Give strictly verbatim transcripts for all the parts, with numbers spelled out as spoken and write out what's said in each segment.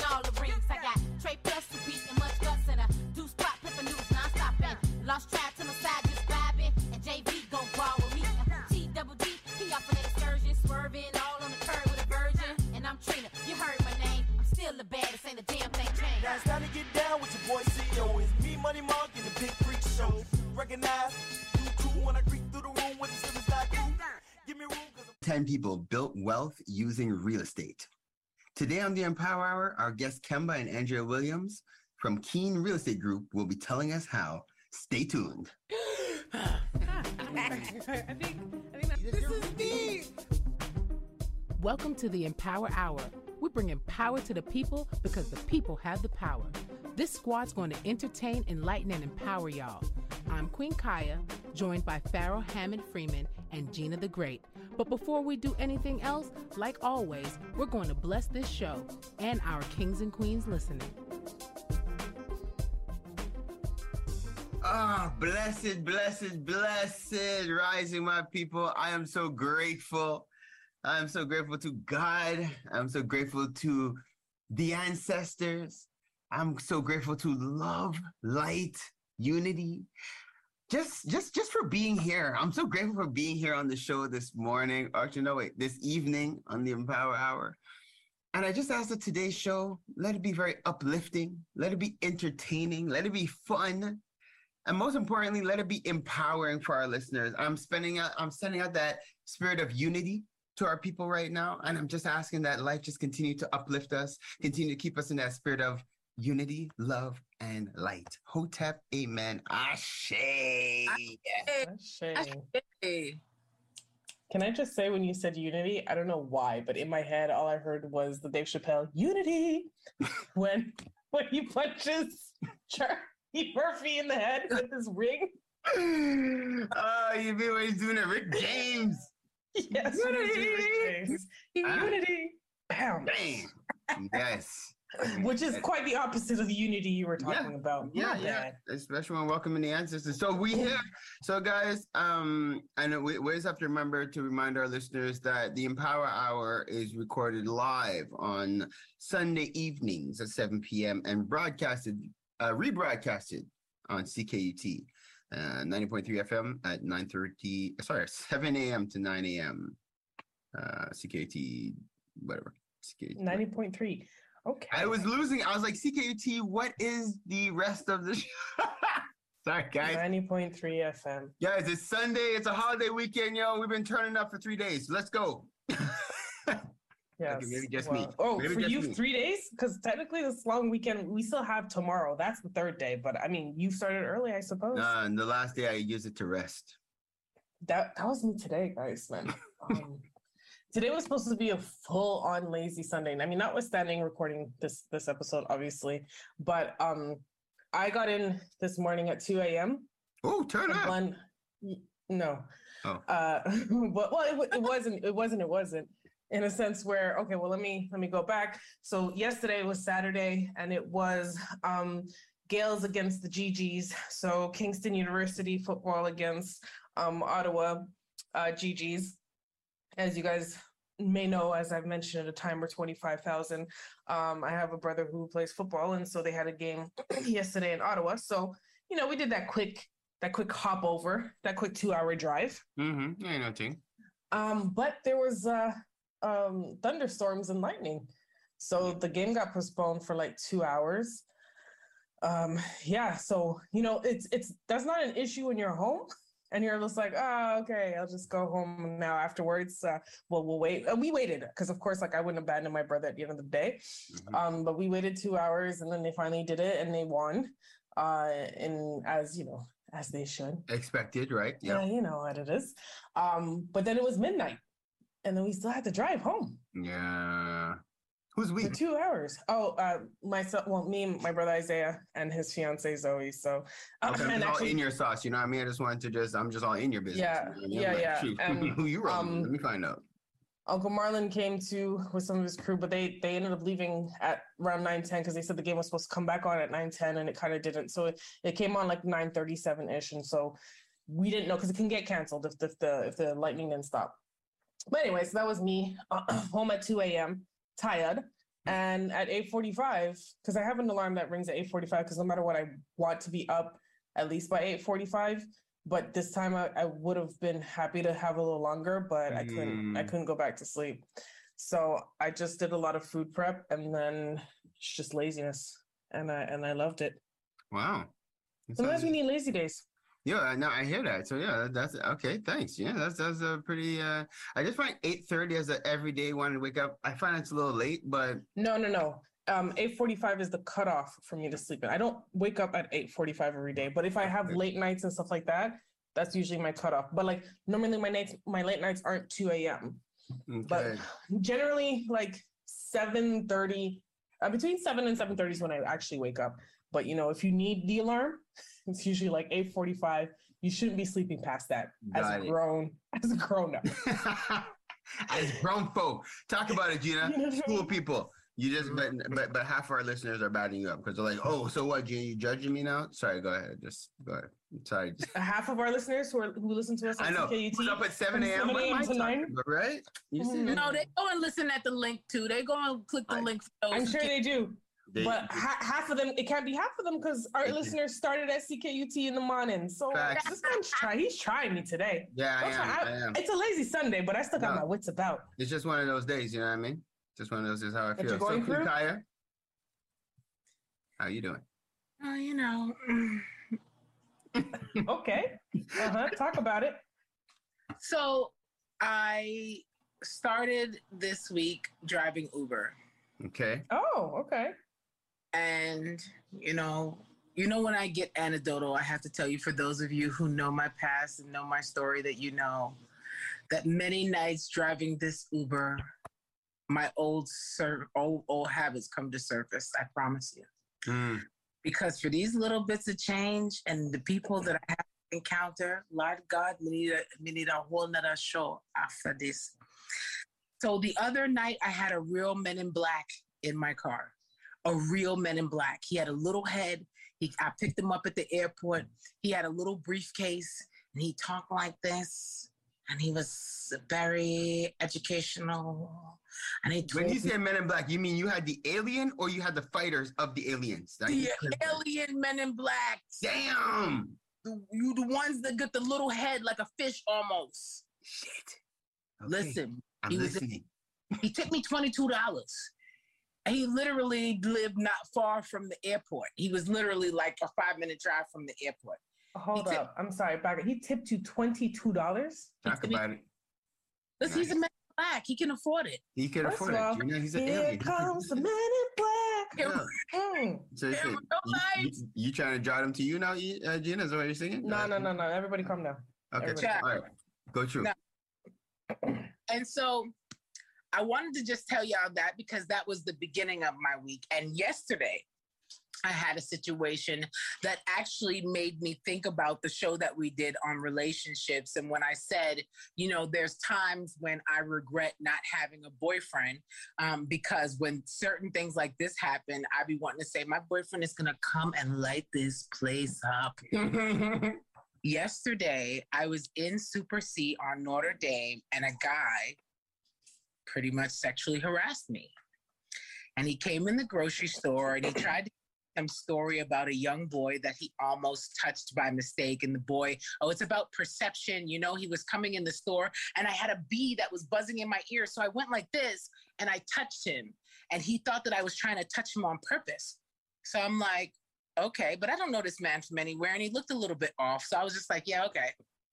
all the rings. I got Trey plus to beat and much guts and a deuce pop, flip a news non-stop and lost track to my side just vibing. And J V gon' ball with me. T double D, he off an excursion, swerving all on the curb with a virgin. And I'm Trina, you heard my name. I'm still the baddest, ain't a damn thing changed. Now it's time to get down with your boy C E O. It's me, Money Mark, and the Big Freak Show. Recognize, you cool when I creep through the room with the silver like you. Give me room, cause I'm ten people built wealth using real estate. Today on the Empower Hour, our guests Kemba and Andrea Williams from Keen Real Estate Group will be telling us how. Stay tuned. I think, I think that, this is me. Welcome to the Empower Hour. We bring power to the people because the people have the power. This squad's going to entertain, enlighten, and empower y'all. I'm Queen Kaya, joined by Pharaoh Hammond Freeman and Gina the Great. But before we do anything else, like always, we're going to bless this show and our kings and queens listening. Ah, oh, blessed, blessed, blessed, rising, my people. I am so grateful. I'm so grateful to God. I'm so grateful to the ancestors. I'm so grateful to love, light, unity. Just, just, just for being here. I'm so grateful for being here on the show this morning. Actually, no, wait, this evening on the Empower Hour. And I just asked that today's show, let it be very uplifting. Let it be entertaining. Let it be fun. And most importantly, let it be empowering for our listeners. I'm spending out, I'm sending out that spirit of unity to our people right now. And I'm just asking that life just continue to uplift us, continue to keep us in that spirit of unity, love, and light. Hotep, amen. Ashe. Ashe. Ashe. Can I just say, when you said unity, I don't know why, but in my head, all I heard was the Dave Chappelle unity when when he punches Charlie Murphy in the head with his ring. Oh, you mean when he's doing it, Rick James? Yes, unity. Rick James. Unity. Bam. Bam. Yes. Which is quite the opposite of the unity you were talking yeah, about. Yeah, Not yeah. bad. Especially when welcoming the ancestors. So we here. So guys, um, and we, we always have to remember to remind our listeners that the Empower Hour is recorded live on Sunday evenings at seven p.m. and broadcasted, uh, rebroadcasted on C K U T, uh, ninety point three F M at nine thirty. Sorry, seven a.m. to nine a.m. Uh, C K U T, whatever. C K U T. ninety point three. Okay. I was losing. I was like, C K U T, what is the rest of the show? Sorry, guys. ninety point three F M. Guys, it's Sunday. It's a holiday weekend, yo. We've been turning up for three days. Let's go. Yes. Okay, maybe just well, me. Oh, maybe for you, me. three days? Because technically this long weekend, we still have tomorrow. That's the third day. But I mean, you started early, I suppose. Uh, and the last day I used it to rest. That, that was me today, guys, man. Um, Today was supposed to be a full-on lazy Sunday. I mean, notwithstanding recording this this episode, obviously, but um, I got in this morning at two a.m. Oh, turn up! One, no, oh, uh, but well, it, it wasn't. It wasn't. It wasn't. In a sense, where okay, well, let me let me go back. So yesterday was Saturday, and it was um, Gales against the G Gs. So Kingston University football against um, Ottawa uh, G Gs. As you guys may know, as I've mentioned at a time, we're twenty-five thousand. Um, I have a brother who plays football, and so they had a game yesterday in Ottawa. So, you know, we did that quick, that quick hop over, that quick two-hour drive. Mm-hmm. Yeah, no thing. Um, but there was uh, um, thunderstorms and lightning, so the game got postponed for like two hours. Um, yeah, so you know, it's it's that's not an issue when you're home. And you're just like, oh, okay, I'll just go home now afterwards. Uh, well, we'll wait. And we waited because, of course, like I wouldn't abandon my brother at the end of the day. Mm-hmm. Um, but we waited two hours and then they finally did it and they won. Uh, and as, you know, as they should. Expected, right? Yeah. Yeah, you know what it is. Um, but then it was midnight and then we still had to drive home. Yeah. Who's we? For two hours. Oh, uh, myself, well, me and my brother Isaiah and his fiance Zoe. So, uh, okay, I'm and just actually, all in your sauce. You know what I mean? I just wanted to just, I'm just all in your business. Yeah, you know? yeah, like, yeah. Shoot, And, who you rolling? um, Let me find out. Uncle Marlon came to with some of his crew, but they they ended up leaving at around nine ten because they said the game was supposed to come back on at nine ten and it kind of didn't. So it, it came on like nine thirty-seven ish, and so we didn't know because it can get canceled if the, if the if the lightning didn't stop. But anyway, so that was me uh, home at two a.m. tired, And at eight forty-five, because I have an alarm that rings at eight forty-five, because no matter what, I want to be up at least by eight forty-five. But this time I, I would have been happy to have a little longer, but I couldn't, I Mm. couldn't go back to sleep. So I just did a lot of food prep, and then it's just laziness. And I, and I loved it. Wow. That Sometimes sounds- we need lazy days. Yeah, no, I hear that. So yeah, that- that's okay. Thanks. Yeah, that's that's a pretty. Uh, I just find eight thirty as an everyday one to wake up. I find it's a little late, but No, no, no. Um, eight forty-five is the cutoff for me to sleep in. I don't wake up at eight forty-five every day, but if I have Okay. late nights and stuff like that, that's usually my cutoff. But like normally my nights, my late nights aren't two a.m. But okay. generally like seven thirty, uh, between seven and seven thirty is when I actually wake up. But you know, if you need the alarm, it's usually like eight forty-five. You shouldn't be sleeping past that as Got a it. grown, as a grown up. As grown folk, talk about it, Gina. You know what I School mean? people. You just, but but but half our listeners are batting you up because they're like, oh, so what, Gina? You judging me now? Sorry, go ahead. Just go ahead. Sorry. Half of our listeners who are who listen to us I on know. C K U T, Who's up at seven from a.m. seven What am I a.m. to talking nine. about, right? You see Mhm. it? No, they go and listen at the link too. They go and click the I- link for those. I'm who sure can't- they do. They- But ha- half of them, it can't be half of them because our They- listeners started at C K U T in the morning. So Facts. this man's trying. He's trying me today. yeah, I Don't am. try- I am. It's a lazy Sunday, but I still got No. my wits about. It's just one of those days, you know what I mean? Just one of those is how I That feel. you're going so, through? Kaya, how you doing? Oh, you know. Okay. Uh huh. Talk about it. So I started this week driving Uber. Okay. Oh, okay. And, you know, you know, when I get anecdotal, I have to tell you, for those of you who know my past and know my story, that you know that many nights driving this Uber, my old sur- old, old habits come to surface. I promise you. Mm. Because for these little bits of change and the people that I have to encounter, Lord God, we need a, we need a whole nother show after this. So the other night, I had a real Men in Black in my car. A real Men in Black. He had a little head. He, I picked him up at the airport. He had a little briefcase, and he talked like this. And he was very educational. And he told When you me say Men in Black, you mean you had the alien or you had the fighters of the aliens? That the you could- alien Men in Black. Damn. The, you the ones that get the little head like a fish almost. Shit. Okay. Listen, I'm he was- listening. he took me twenty-two dollars. And he literally lived not far from the airport. He was literally like a five minute drive from the airport. Hold He tip- up. I'm sorry. Back. He tipped you twenty-two dollars. Talk took me- about it. Listen, he's a Nice. man in black. He can afford it. He can First afford of all, it. You know, he's an Here alien. comes the Man in Black. Yeah. Mm. So Here you, we you, go, you, guys. you trying to draw them to you now, uh, Gina? Is that what you're singing? No, no, no, no. Everybody, calm down. Okay. Everybody- All right. Go through. No. And so I wanted to just tell y'all that because that was the beginning of my week. And yesterday, I had a situation that actually made me think about the show that we did on relationships. And when I said, you know, there's times when I regret not having a boyfriend um, because when certain things like this happen, I be wanting to say, my boyfriend is going to come and light this place up. Yesterday, I was in Super C on Notre Dame, and a guy pretty much sexually harassed me. And he came in the grocery store and he tried to tell some story about a young boy that he almost touched by mistake. And the boy, oh, it's about perception. You know, he was coming in the store and I had a bee that was buzzing in my ear. So I went like this and I touched him. And he thought that I was trying to touch him on purpose. So I'm like, okay, but I don't know this man from anywhere. And he looked a little bit off. So I was just like, yeah, okay.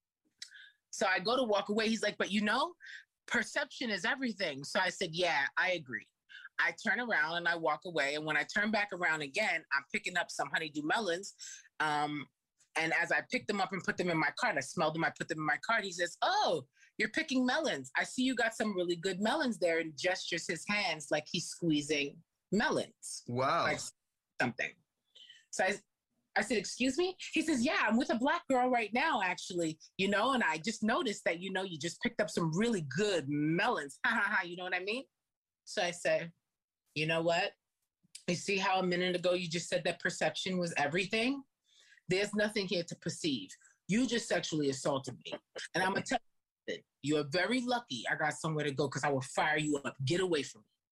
So I go to walk away. He's like, but you know, perception is everything. So I said, yeah, I agree. I turn around and I walk away. And when I turn back around again, I'm picking up some honeydew melons. Um, and as I picked them up and put them in my cart, I smelled them, I put them in my cart. He says, oh, you're picking melons. I see you got some really good melons there, and gestures his hands like he's squeezing melons. Wow. Like something. So I, I said, excuse me? He says, yeah, I'm with a black girl right now, actually, you know, and I just noticed that, you know, you just picked up some really good melons. Ha ha ha, you know what I mean? So I said, you know what? You see how a minute ago you just said that perception was everything? There's nothing here to perceive. You just sexually assaulted me. And I'm going to tell you, you are very lucky I got somewhere to go because I will fire you up. Get away from me.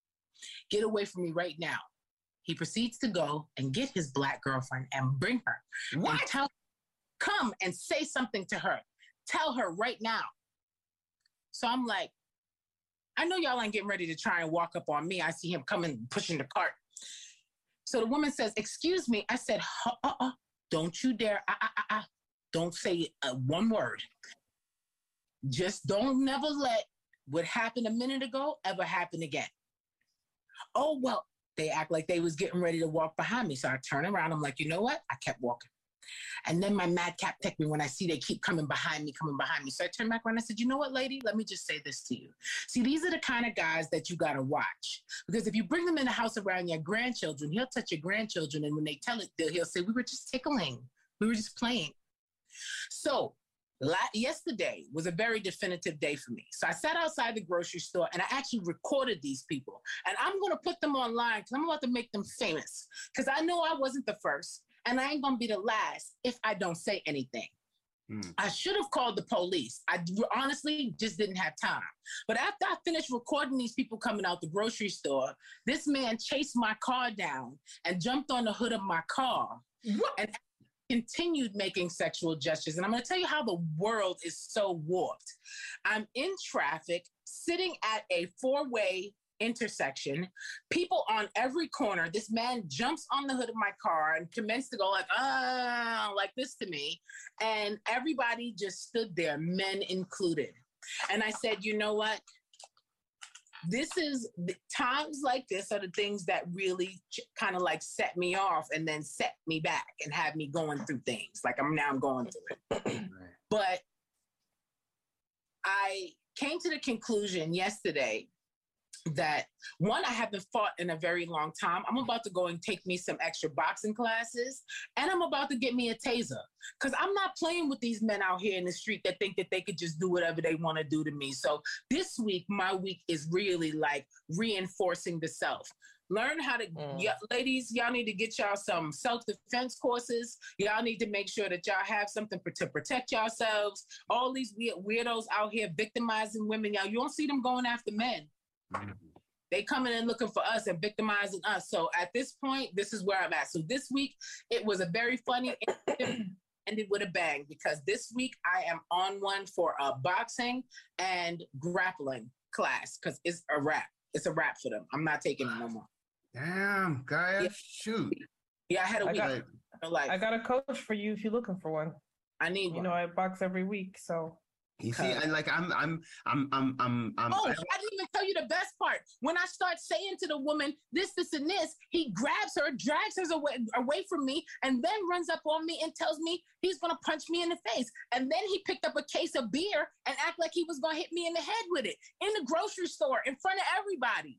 Get away from me right now. He proceeds to go and get his black girlfriend and bring her. What? And tell, come and say something to her. Tell her right now. So I'm like, I know y'all ain't getting ready to try and walk up on me. I see him coming, pushing the cart. So the woman says, excuse me. I said, uh-uh, don't you dare. Uh, uh, uh, uh. Don't say uh, one word. Just don't never let what happened a minute ago ever happen again. Oh, well, they act like they was getting ready to walk behind me. So I turn around. I'm like, you know what? I kept walking. And then my madcap take me when I see they keep coming behind me, coming behind me. So I turned back around and I said, you know what, lady? Let me just say this to you. See, these are the kind of guys that you got to watch. Because if you bring them in the house around your grandchildren, he'll touch your grandchildren. And when they tell it, he'll say, we were just tickling. We were just playing. So la- yesterday was a very definitive day for me. So I sat outside the grocery store and I actually recorded these people. And I'm going to put them online because I'm about to make them famous. Because I know I wasn't the first. And I ain't going to be the last if I don't say anything. Mm. I should have called the police. I honestly just didn't have time. But after I finished recording these people coming out the grocery store, this man chased my car down and jumped on the hood of my car what? and continued making sexual gestures. And I'm going to tell you how the world is so warped. I'm in traffic, sitting at a four-way intersection, people on every corner. This man jumps on the hood of my car and commenced to go like, ah, like this to me. And everybody just stood there, men included. And I said, you know what? This is times like this are the things that really ch- kind of like set me off and then set me back and have me going through things. Like I'm now I'm going through it. Right. But I came to the conclusion yesterday that one, I haven't fought in a very long time. I'm about to go and take me some extra boxing classes, and I'm about to get me a taser because I'm not playing with these men out here in the street that think that they could just do whatever they want to do to me. So this week, my week is really like reinforcing the self. Learn how to, mm. y- ladies, y'all need to get y'all some self-defense courses. Y'all need to make sure that y'all have something for, to protect yourselves. All these weird weirdos out here victimizing women, y'all, you don't see them going after men. They coming in looking for us and victimizing us. So at this point, this is where I'm at. So this week, it was a very funny ended with a bang because this week I am on one for a boxing and grappling class because it's a wrap. It's a wrap for them. I'm not taking it no more. Damn, guy, yeah. Shoot. Yeah, I had a I week. Got, like, I got a coach for you if you're looking for one. I need you one. know, I box every week, so. You see, and like I'm, I'm, I'm, I'm, I'm. I'm oh, I, I didn't even tell you the best part. When I start saying to the woman this, this, and this, he grabs her, drags her away, away from me, and then runs up on me and tells me he's gonna punch me in the face. And then he picked up a case of beer and act like he was gonna hit me in the head with it in the grocery store in front of everybody.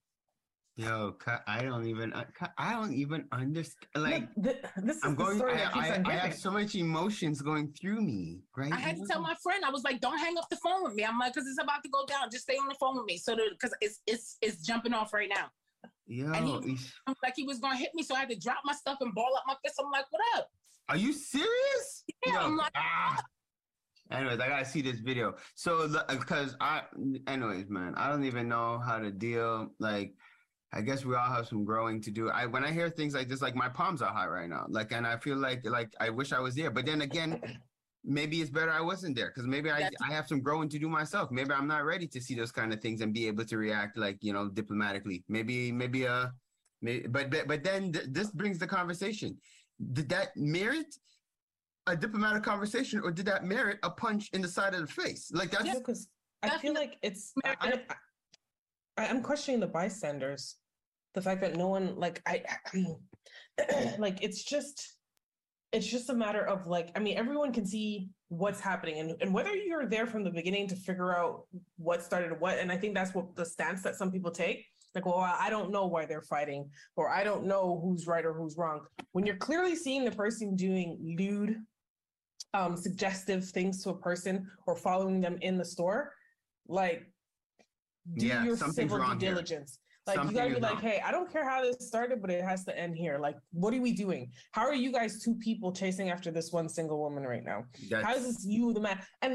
Yo, I don't even, I don't even understand. Like, Look, this is I'm going. The story I, that I, I have so much emotions going through me, right? I had to tell my friend. I was like, "Don't hang up the phone with me." I'm like, "Cause it's about to go down. Just stay on the phone with me." So, because it's it's it's jumping off right now. Yo, and he like he was gonna hit me, so I had to drop my stuff and ball up my fist. I'm like, "What up?" Are you serious? Yeah, Yo, I'm like. Ah. Anyways, I gotta see this video. So, because I, anyways, man, I don't even know how to deal. Like, I guess we all have some growing to do. I when I hear things like this, like my palms are hot right now. Like, and I feel like like I wish I was there. But then again, maybe it's better I wasn't there because maybe I I have some growing to do myself. Maybe I'm not ready to see those kind of things and be able to react like you know diplomatically. Maybe maybe uh, maybe, but but but then th- this brings the conversation. Did that merit a diplomatic conversation, or did that merit a punch in the side of the face? Like that's because yeah, I feel like it's. I, I, I'm questioning the bystanders. The fact that no one like I, I like it's just it's just a matter of like I mean everyone can see what's happening and, and whether you're there from the beginning to figure out what started what, and I think that's what the stance that some people take, like, well, I don't know why they're fighting, or I don't know who's right or who's wrong. When you're clearly seeing the person doing lewd, um, suggestive things to a person or following them in the store, like do yeah, your civil due diligence. Here. Like, something you gotta be like, hey, I don't care how this started, but it has to end here. Like, what are we doing? How are you guys two people chasing after this one single woman right now? That's... How is this you, the man? And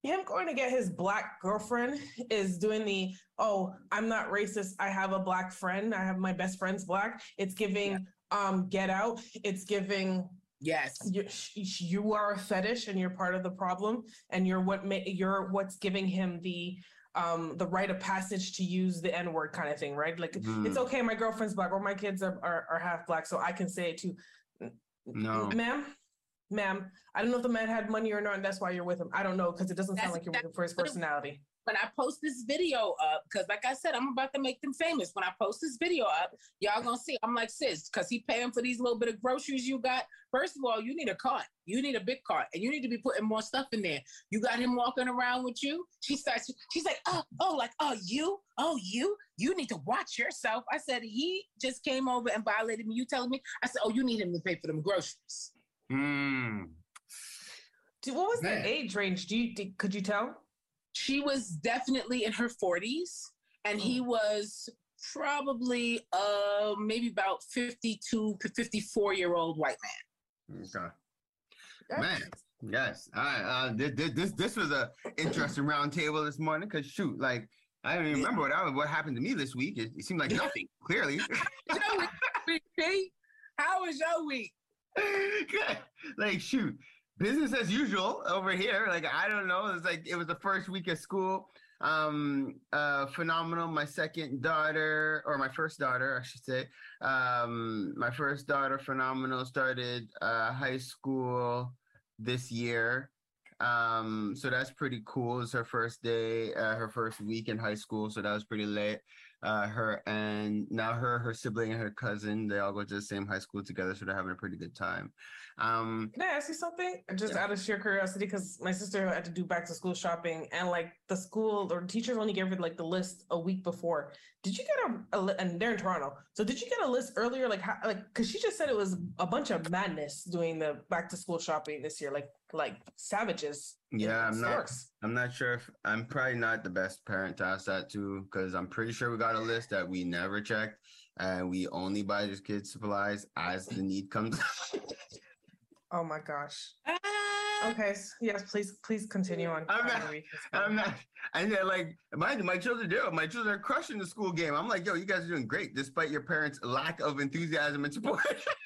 him going to get his black girlfriend is doing the, oh, I'm not racist. I have a black friend. I have my best friend's black. It's giving yeah. um Get Out. It's giving yes. You, you are a fetish and you're part of the problem, and you're what ma- you're what's giving him the um the rite of passage to use the N-word kind of thing, right? Like mm. it's okay, my girlfriend's black or my kids are, are are half black, so I can say it too. No, ma'am. Ma'am, I don't know if the man had money or not, and that's why you're with him. I don't know, because it doesn't that's, sound like you're with him for his personality. When I post this video up, because like I said, I'm about to make them famous. When I post this video up, y'all gonna see. I'm like, sis, because he paying for these little bit of groceries you got. First of all, you need a cart. You need a big cart, and you need to be putting more stuff in there. You got him walking around with you. She starts. She's like, oh, oh, like, oh, you, oh, you, you need to watch yourself. I said, he just came over and violated me. You telling me? I said, oh, you need him to pay for them groceries. Hmm. Dude, what was Man. the age range? Do you did, could you tell? She was definitely in her forties, and mm. he was probably uh maybe about fifty-two to fifty-four year old white man. Okay. Man, yes. I uh this this this was a interesting round table this morning, because shoot, like I don't even yeah. remember what I, what happened to me this week. It, it seemed like nothing. Clearly. How was your week? How was your week? Like shoot. Business as usual over here. Like, I don't know. It's like, it was the first week of school. Um, uh, phenomenal. My second daughter, or my first daughter, I should say. Um, my first daughter, phenomenal, started uh, high school this year. Um, so that's pretty cool. It's her first day, uh, her first week in high school. So that was pretty late. Uh, her and now her, her sibling and her cousin, they all go to the same high school together. So they're having a pretty good time. Um, Can I ask you something? Just yeah. out of sheer curiosity, because my sister had to do back to school shopping, and like the school or teachers only gave her like the list a week before. Did you get a, a and they're in Toronto, so did you get a list earlier? Like, how, like, because she just said it was a bunch of madness doing the back to school shopping this year, like like savages. Yeah, I'm not. I'm not sure if I'm probably not the best parent to ask that to, because I'm pretty sure we got a list that we never checked, and we only buy these kids supplies as the need comes. Oh my gosh. Okay. Yes, please, please continue on. I'm not. I'm not. And then, like, my my children do. My children are crushing the school game. I'm like, yo, you guys are doing great, despite your parents' lack of enthusiasm and support.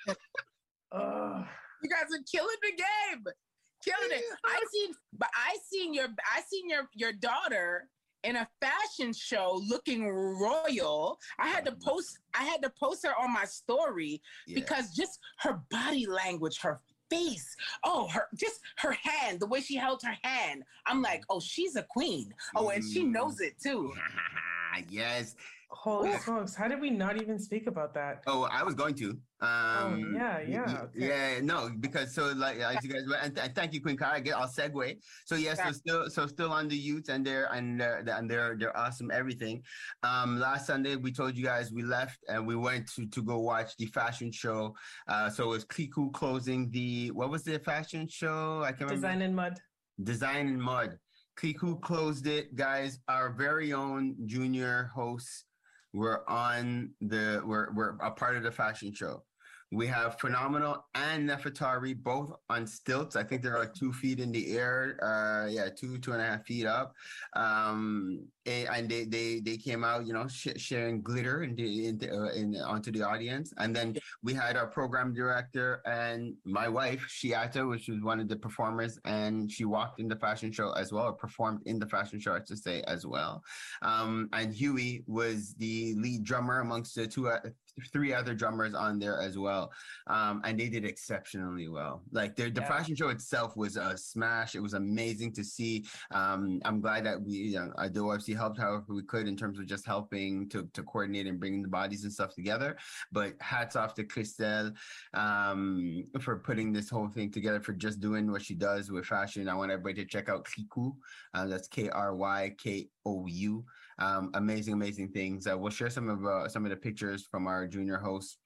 uh, you guys are killing the game, killing it. I seen, but I seen your, I seen your your daughter in a fashion show looking royal. I had to post. I had to post her on my story yeah. because just her body language, her face, oh, her just her hand, the way she held her hand. I'm like, oh, she's a queen. Oh, and she knows it too. Yes. Holy smokes! How did we not even speak about that? Oh, I was going to. Um, oh, yeah, yeah. Okay. Yeah, no, because so like as you guys, and, and thank you, Queen Kai. I get, I'll segue. So yes, yeah, so still, so still on the youths and they're and they're and they're they're awesome. Everything. Um, last Sunday we told you guys we left and we went to to go watch the fashion show. Uh, so it was Kiku closing the what was the fashion show? I can't remember. Design in Mud. Design in Mud. Kiku closed it, guys. Our very own junior hosts. We're on the, we're, we're a part of the fashion show. We have Phenomenal and Nefertari both on stilts. I think they're like two feet in the air. Uh, yeah, two, two and a half feet up. Um, and, and they, they, they came out, you know, sh- sharing glitter in the, in the, uh, in, onto the audience. And then we had our program director and my wife, Shiata, which was one of the performers, and she walked in the fashion show as well, or performed in the fashion show, I should say, as well. Um, and Huey was the lead drummer amongst the two, uh, three other drummers on there as well. Um, and they did exceptionally well. Like the, the yeah. fashion show itself was a smash. It was amazing to see. Um, I'm glad that we, you know, the O F C helped however we could in terms of just helping to, to coordinate and bringing the bodies and stuff together. But hats off to Christelle um, for putting this whole thing together, for just doing what she does with fashion. I want everybody to check out Kiku. Uh, that's K R Y K O U. Um, amazing, amazing things. Uh, we'll share some of uh, some of the pictures from our junior hosts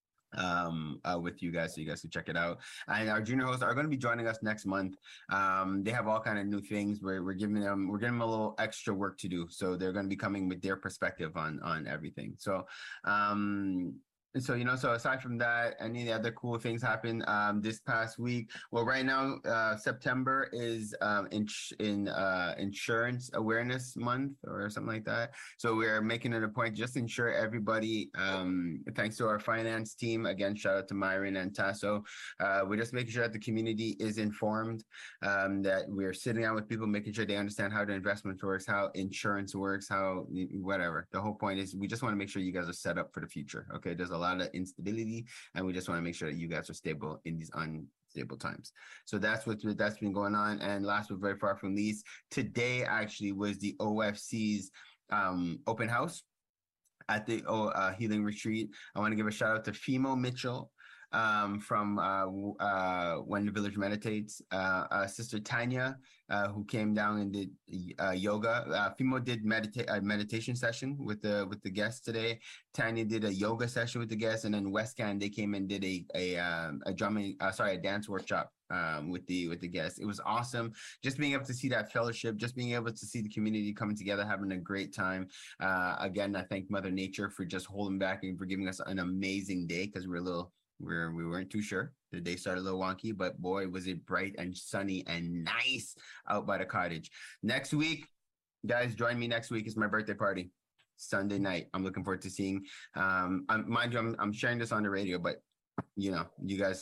um uh, with you guys, so you guys can check it out. And our junior hosts are going to be joining us next month. Um they have all kind of new things where we're giving them we're giving them a little extra work to do, so they're going to be coming with their perspective on on everything. So um And so, you know, so aside from that, any of the other cool things happened um, this past week? Well, right now, uh, September is um, in, in uh, Insurance Awareness Month or something like that. So we're making it a point just to ensure everybody, um, thanks to our finance team, again, shout out to Myron and Tasso, uh, we're just making sure that the community is informed, um, that we're sitting down with people, making sure they understand how the investment works, how insurance works, how whatever. The whole point is we just want to make sure you guys are set up for the future. Okay, there's a lot of instability, and we just want to make sure that you guys are stable in these unstable times. So that's what that's been going on. And last but very far from least, today actually was the O F C's um, open house at the uh, Healing Retreat. I want to give a shout out to Fimo Mitchell um, from uh, uh, When the Village Meditates, uh, uh, Sister Tanya, uh, who came down and did uh, yoga. Uh, Fimo did medita- a meditation session with the with the guests today. Tanya did a yoga session with the guests, and then Westcan, they came and did a a um, a drumming, uh, sorry, a dance workshop um, with the with the guests. It was awesome, just being able to see that fellowship, just being able to see the community coming together, having a great time. Uh, again, I thank Mother Nature for just holding back and for giving us an amazing day, because we're a little. We're, we weren't too sure. The day started a little wonky, but boy, was it bright and sunny and nice out by the cottage. Next week, guys, join me next week. It's my birthday party, Sunday night. I'm looking forward to seeing, um, I'm, mind you, I'm, I'm sharing this on the radio, but you know, you guys,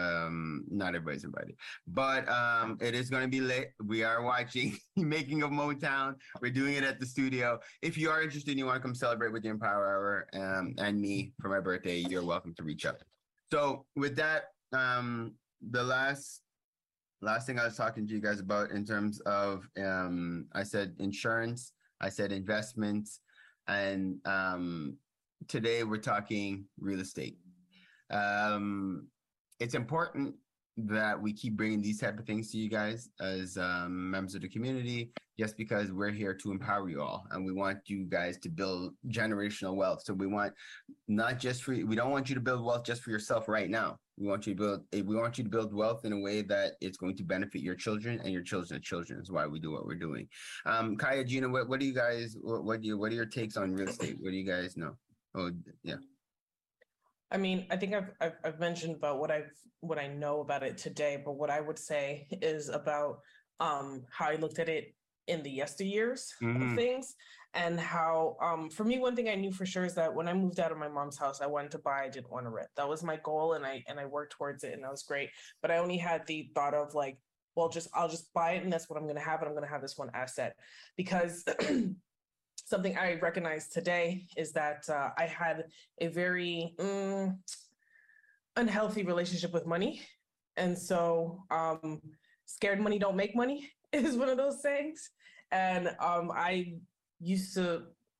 um, not everybody's invited, but um, it is going to be lit. We are watching Making of Motown. We're doing it at the studio. If you are interested and you want to come celebrate with the Empower Hour um, and me for my birthday, you're welcome to reach out. So with that, um, the last last thing I was talking to you guys about in terms of, um, I said insurance, I said investments, and um, today we're talking real estate. Um, it's important that we keep bringing these type of things to you guys as um, members of the community, just because we're here to empower you all, and we want you guys to build generational wealth. So we want not just for, we don't want you to build wealth just for yourself right now. We want you to build, we want you to build wealth in a way that it's going to benefit your children and your children's children. Is why we do what we're doing. Um, Kaya, Gina, what, what do you guys, what, what do you, what are your takes on real estate? What do you guys know? Oh, yeah. I mean, I think I've, I've I've mentioned about what I've what I know about it today, but what I would say is about um, how I looked at it in the yesteryears Mhm. of things, and how um, for me, one thing I knew for sure is that when I moved out of my mom's house, I wanted to buy, I didn't want to rent. That was my goal, and I and I worked towards it, and that was great. But I only had the thought of like, well, just I'll just buy it, and that's what I'm going to have, and I'm going to have this one asset, because something I recognize today is that uh, I had a very mm, unhealthy relationship with money. And so um, scared money don't make money is one of those sayings. And um, I used to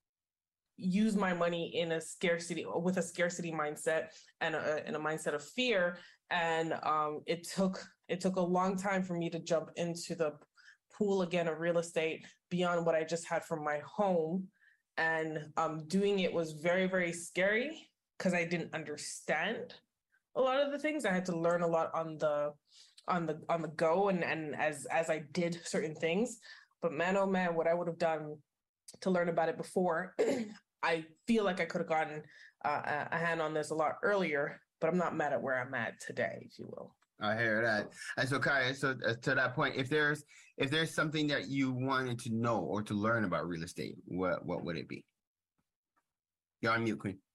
use my money in a scarcity, with a scarcity mindset and a, in a mindset of fear. And um, it took it took a long time for me to jump into the pool again of real estate beyond what I just had from my home. And um, doing it was very, very scary because I didn't understand a lot of the things. I had to learn a lot on the on the on the go, and, and as as I did certain things. But man, oh man, what I would have done to learn about it before, I feel like I could have gotten uh, a hand on this a lot earlier, but I'm not mad at where I'm at today, if you will. I hear that. And so, Kaya, so uh, to that point, if there's if there's something that you wanted to know or to learn about real estate, what what would it be? You're on mute, Queen.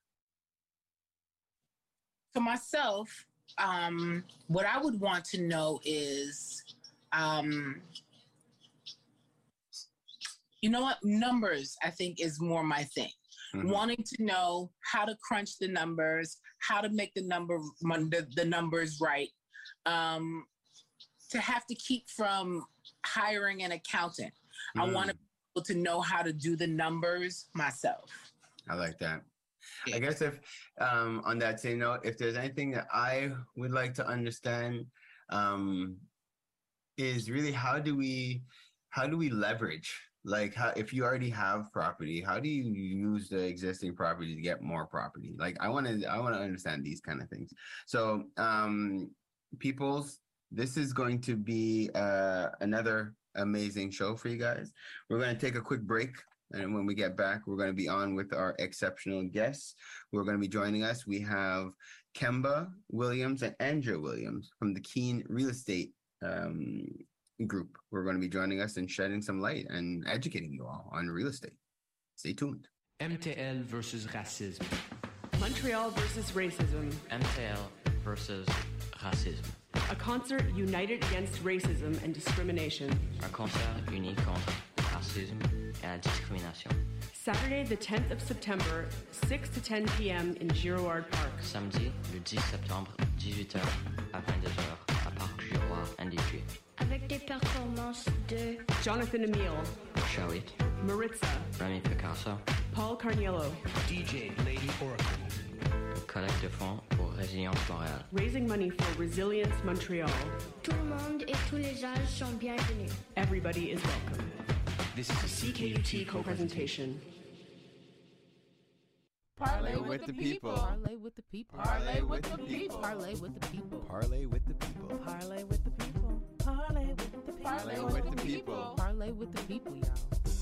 For myself, um, what I would want to know is, um, you know what, numbers, I think, is more my thing. Mm-hmm. Wanting to know how to crunch the numbers, how to make the number the, the numbers right, um, to have to keep from hiring an accountant. Mm. I want to be able to know how to do the numbers myself. I like that. Yeah. I guess if um, on that same note, if there's anything that I would like to understand, um, is really how do we how do we leverage? Like, how, if you already have property, how do you use the existing property to get more property? Like, I want to, I want to understand these kind of things. So, um, peoples, this is going to be uh, another amazing show for you guys. We're going to take a quick break. And when we get back, we're going to be on with our exceptional guests who are going to be joining us. We have Kemba Williams and Andrea Williams from the Keen Real Estate um, Group. Who are going to be joining us and shedding some light and educating you all on real estate. Stay tuned. M T L versus racisme. Montreal versus racism. M T L versus racisme. A concert united against racism and discrimination. Un concert uni contre racisme et la discrimination. Saturday, the tenth of September, six to ten p.m. in Girouard Park. Samedi, le dix septembre, dix-huit heures à vingt-deux heures à Parc Girouard, Indétué. Avec des performances de Jonathan Emile, Shawit, Maritza, Remy Picasso, Paul Carniello, D J Lady Oracle. Collecte de fonds pour Résilience Montréal. Raising money for Resilience Montreal. Tout le monde et tous les âges sont bienvenus. Everybody is welcome. This is a C K U T co-presentation. Parlay with the people. Parlay with the people. Parlay with the people. Parlay with the people. Parlay with the people. Parlay with the people. Parlay with the people. Parlay with the people. Parlay with the people, y'all.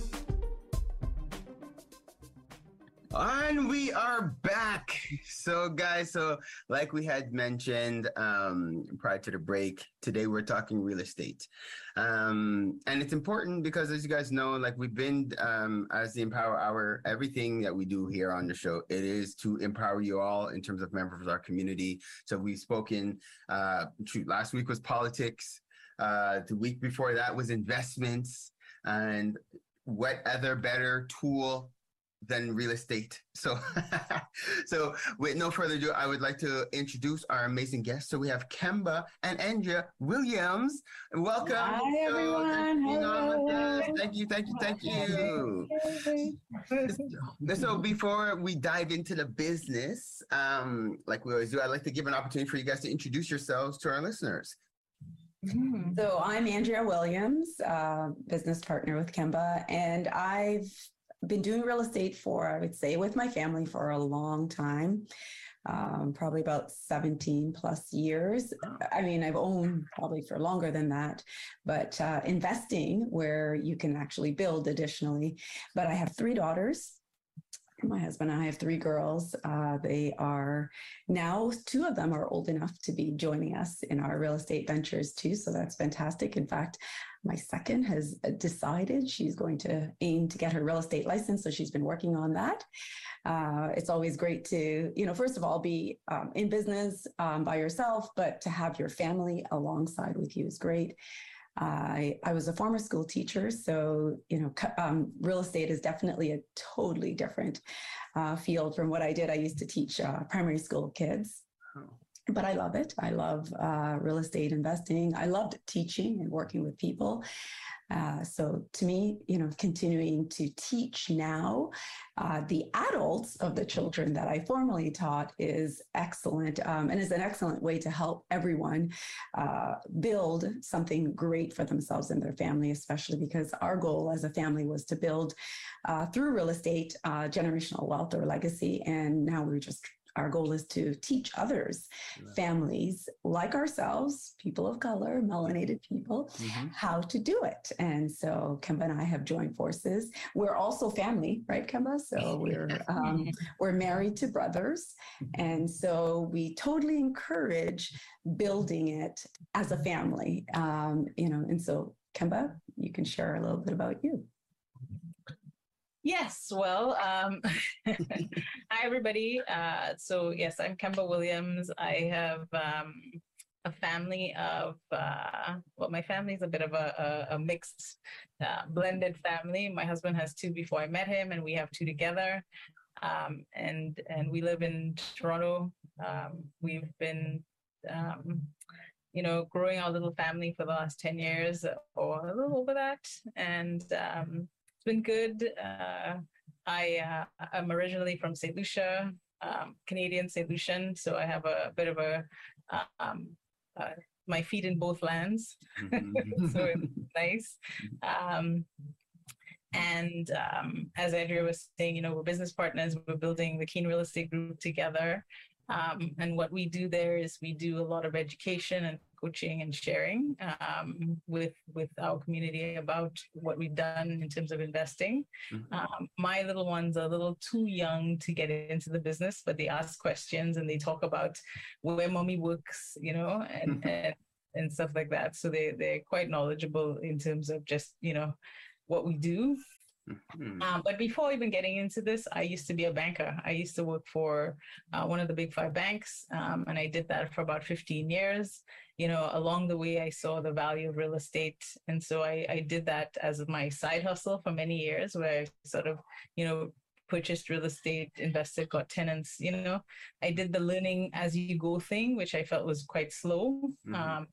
And we are back. So, guys, so like we had mentioned um, prior to the break, today we're talking real estate. Um, and it's important because, as you guys know, like we've been, um, as the Empower Hour, everything that we do here on the show, it is to empower you all in terms of members of our community. So we've spoken, uh, shoot, last week was politics. Uh, the week before that was investments. And what other better tool than real estate. So, so with no further ado, I would like to introduce our amazing guests. So we have Kemba and Andrea Williams. Welcome. Hi, So, everyone. being on with us. Hello. Thank you, thank you, thank you. So before we dive into the business, um, like we always do, I'd like to give an opportunity for you guys to introduce yourselves to our listeners. So I'm Andrea Williams, uh, business partner with Kemba, and I've been doing real estate for, I would say, with my family for a long time, um, probably about seventeen plus years. I mean, I've owned probably for longer than that, but uh, investing where you can actually build additionally. But I have three daughters. My husband and I have three girls. Uh, they are now, two of them are old enough to be joining us in our real estate ventures too. So that's fantastic. In fact, my second has decided she's going to aim to get her real estate license. So she's been working on that. Uh, it's always great to, you know, first of all, be um, in business um, by yourself, but to have your family alongside with you is great. I, I was a former school teacher, so, you know, um, real estate is definitely a totally different uh, field from what I did. I used to teach uh, primary school kids, but I love it. I love uh, real estate investing. I loved teaching and working with people. Uh, so to me, you know, continuing to teach now uh, the adults of the children that I formerly taught is excellent um, and is an excellent way to help everyone uh, build something great for themselves and their family, especially because our goal as a family was to build uh, through real estate uh, generational wealth or legacy. And now we're just Our goal is to teach others, families like ourselves, people of color, melanated people, mm-hmm. how to do it. And so Kemba and I have joined forces. We're also family, right, Kemba? So we're um, we're married to brothers. And so we totally encourage building it as a family. Um, you know, and so Kemba, you can share a little bit about you. Yes, well, um, hi, everybody. Uh, so, yes, I'm Kemba Williams. I have um, a family of, uh, well, my family is a bit of a, a, a mixed, uh, blended family. My husband has two before I met him, and we have two together. Um, and, and we live in Toronto. Um, we've been, um, you know, growing our little family for the last ten years or a little over that. And, um, it's been good. Uh, I uh, I'm originally from Saint Lucia, um, Canadian Saint Lucian, so I have a bit of a um, uh, my feet in both lands, mm-hmm. so it's nice. Um, and um, as Andrea was saying, you know, we're business partners. We're building the Keen Real Estate Group together, um, and what we do there is we do a lot of education and coaching and sharing um, with with our community about what we've done in terms of investing. Mm-hmm. Um, my little ones are a little too young to get into the business, but they ask questions and they talk about where mommy works, you know, and and, and stuff like that. So they they're quite knowledgeable in terms of just, you know, what we do. Mm-hmm. Um, but before even getting into this, I used to be a banker. I used to work for uh, one of the big five banks, um, and I did that for about fifteen years. You know, along the way, I saw the value of real estate. And so I, I did that as my side hustle for many years, where I sort of, you know, purchased real estate, invested, got tenants. You know, I did the learning as you go thing, which I felt was quite slow. Mm-hmm. Um,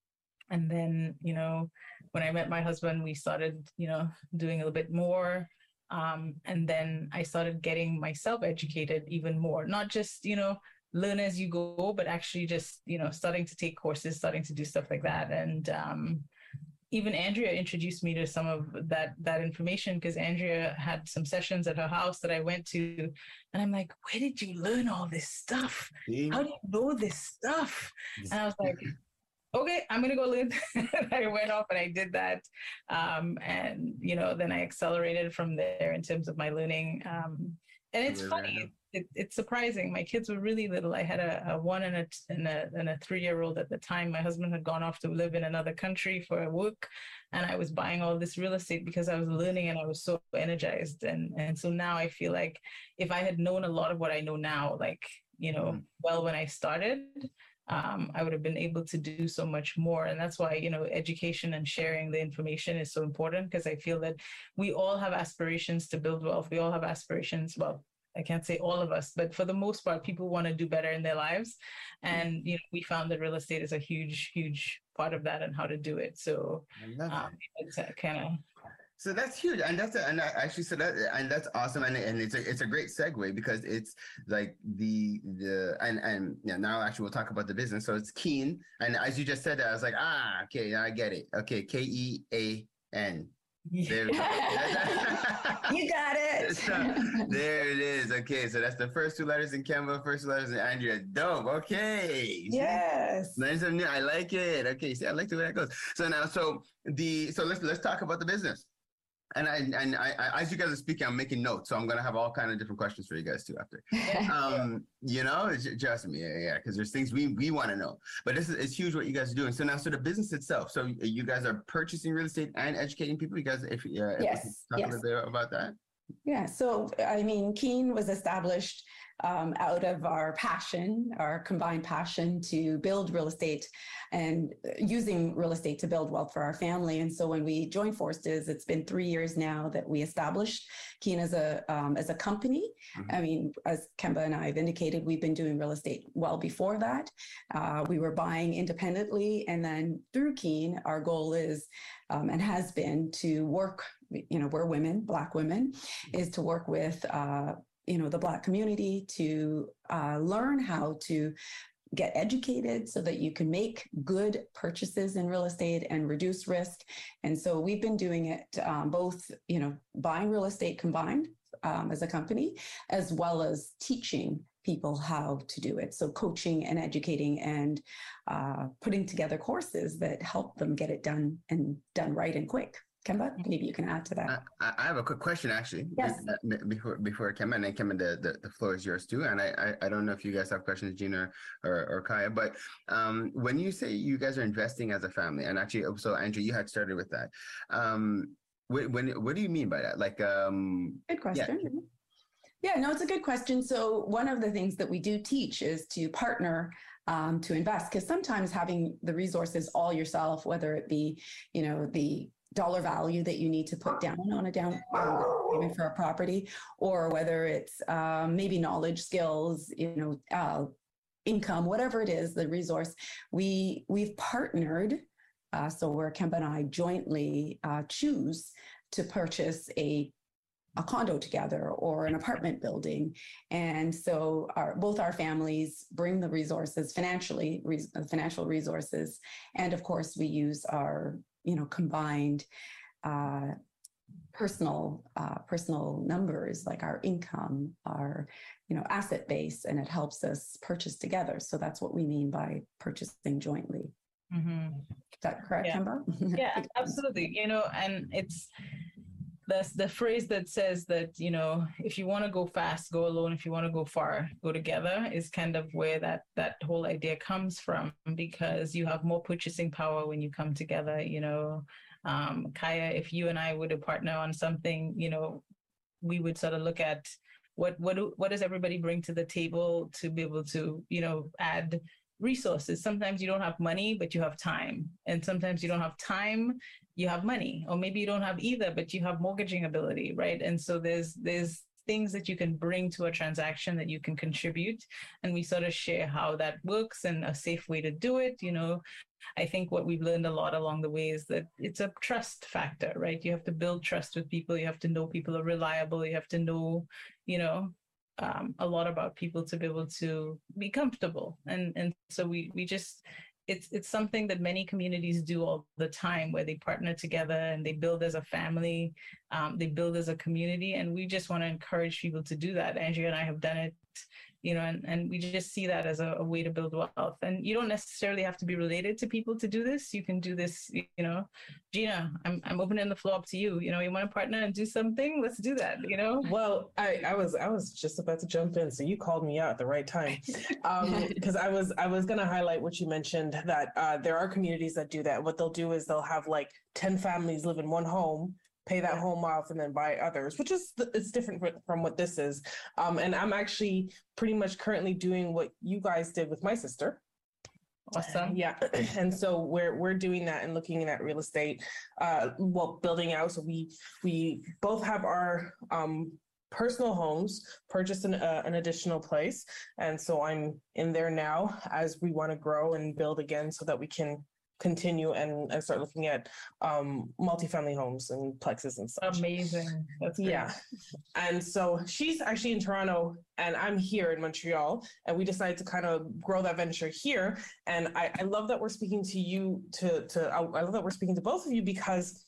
And then, you know, when I met my husband, we started, you know, doing a little bit more. Um, and then I started getting myself educated even more, not just, you know, learn as you go, but actually just, you know, starting to take courses, starting to do stuff like that. And um, even Andrea introduced me to some of that, that information, because Andrea had some sessions at her house that I went to. And I'm like, where did you learn all this stuff? How do you know this stuff? And I was like, okay, I'm going to go learn. I went off and I did that. Um, and, you know, then I accelerated from there in terms of my learning. Um, and it's funny. It, it's surprising. My kids were really little. I had a, a one and a, and a, and a three-year-old at the time. My husband had gone off to live in another country for work. And I was buying all this real estate because I was learning and I was so energized. And, and so now I feel like if I had known a lot of what I know now, like, you know, mm. well, when I started, Um, I would have been able to do so much more. And that's why, you know, education and sharing the information is so important, because I feel that we all have aspirations to build wealth. We all have aspirations. Well, I can't say all of us, but for the most part, people want to do better in their lives. And, you know, we found that real estate is a huge, huge part of that and how to do it. So um, it's kind of... So that's huge, and that's a, and I actually so that and that's awesome, and and it's a it's a great segue, because it's like the the and and yeah, now actually we'll talk about the business. So it's Keen, and as you just said that, I was like, ah, okay, now I get it. Okay, K E A N. There we go. You got it. So, there it is. Okay, so that's the first two letters in Kemba, first two letters in Andrea. Dope. Okay. Yes. Learn something new. I like it. Okay, see, I like the way that goes. So now, so the so let's let's talk about the business. And I and I, I, as you guys are speaking, I'm making notes, so I'm gonna have all kind of different questions for you guys too after. Um, you know, it's just me, yeah, yeah, because there's things we we want to know. But this is it's huge what you guys are doing. So now, so the business itself. So you guys are purchasing real estate and educating people. You guys, if uh, yes, if talk yes. a little bit about that. Yeah. So I mean, Keen was established um, out of our passion, our combined passion to build real estate and using real estate to build wealth for our family. And so when we joined forces, it's been three years now that we established Keen as a um, as a company. Mm-hmm. I mean, as Kemba and I have indicated, we've been doing real estate well before that. Uh, we were buying independently, and then through Keen, our goal is um, and has been to work. You know, we're women, Black women, is to work with uh, you know, the Black community to uh, learn how to get educated so that you can make good purchases in real estate and reduce risk. And so we've been doing it um, both, you know, buying real estate combined um, as a company, as well as teaching people how to do it. So coaching and educating and uh, putting together courses that help them get it done and done right and quick. Kemba, maybe you can add to that. I, I have a quick question, actually. Yes. Before before Kemba, and then Kemba, the, the, the floor is yours too. And I, I I don't know if you guys have questions, Gina or, or Kaya, but um, when you say you guys are investing as a family, and actually, so Andrew, you had started with that. Um, when, when what do you mean by that? Like, um, good question. Yeah. yeah, no, it's a good question. So one of the things that we do teach is to partner um, to invest, because sometimes having the resources all yourself, whether it be, you know, the dollar value that you need to put down on a down payment for a property, or whether it's um, maybe knowledge, skills, you know, uh, income, whatever it is, the resource, we we've partnered. Uh, so where Kemba and I jointly uh, choose to purchase a a condo together or an apartment building. And so our, both our families bring the resources financially, res- financial resources. And of course we use our, you know, combined uh, personal, uh, personal numbers, like our income, our, you know, asset base, and it helps us purchase together. So that's what we mean by purchasing jointly. Mm-hmm. Is that correct, Yeah. Kimba? Yeah, absolutely. You know, and it's that's the phrase that says that, you know, if you want to go fast, go alone. If you want to go far, go together, is kind of where that that whole idea comes from, because you have more purchasing power when you come together. You know, um, Kaya, if you and I were to partner on something, you know, we would sort of look at what what do, what does everybody bring to the table to be able to, you know, add resources. Sometimes you don't have money, but you have time. And sometimes you don't have time, you have money. Or maybe you don't have either, but you have mortgaging ability, right? And so there's there's things that you can bring to a transaction that you can contribute. And we sort of share how that works and a safe way to do it. You know, I think what we've learned a lot along the way is that it's a trust factor, right? You have to build trust with people. You have to know people are reliable. You have to know, you know, um, a lot about people to be able to be comfortable. And and so we we just, it's it's something that many communities do all the time, where they partner together and they build as a family, um, they build as a community. And we just want to encourage people to do that. Andrea and I have done it, you know, and, and we just see that as a, a way to build wealth. And you don't necessarily have to be related to people to do this. You can do this, you know. Gina, I'm I'm opening the floor up to you. You know, you want to partner and do something? Let's do that, you know? Well, I, I was I was just about to jump in, so you called me out at the right time. Um, because I was I was gonna highlight what you mentioned, that uh, there are communities that do that. What they'll do is they'll have like ten families live in one home, pay that home off, and then buy others, which is, it's different from what this is. Um, and I'm actually pretty much currently doing what you guys did with my sister. Awesome. Yeah. And so we're we're doing that and looking at real estate, uh, well, building out. So we we both have our um, personal homes, purchased an, uh, an additional place. And so I'm in there now as we want to grow and build again so that we can continue and, and start looking at um, multifamily homes and plexes and such. Amazing. That's great. Yeah. And so she's actually in Toronto and I'm here in Montreal, and we decided to kind of grow that venture here. And I, I love that we're speaking to you, to, to I, I love that we're speaking to both of you, because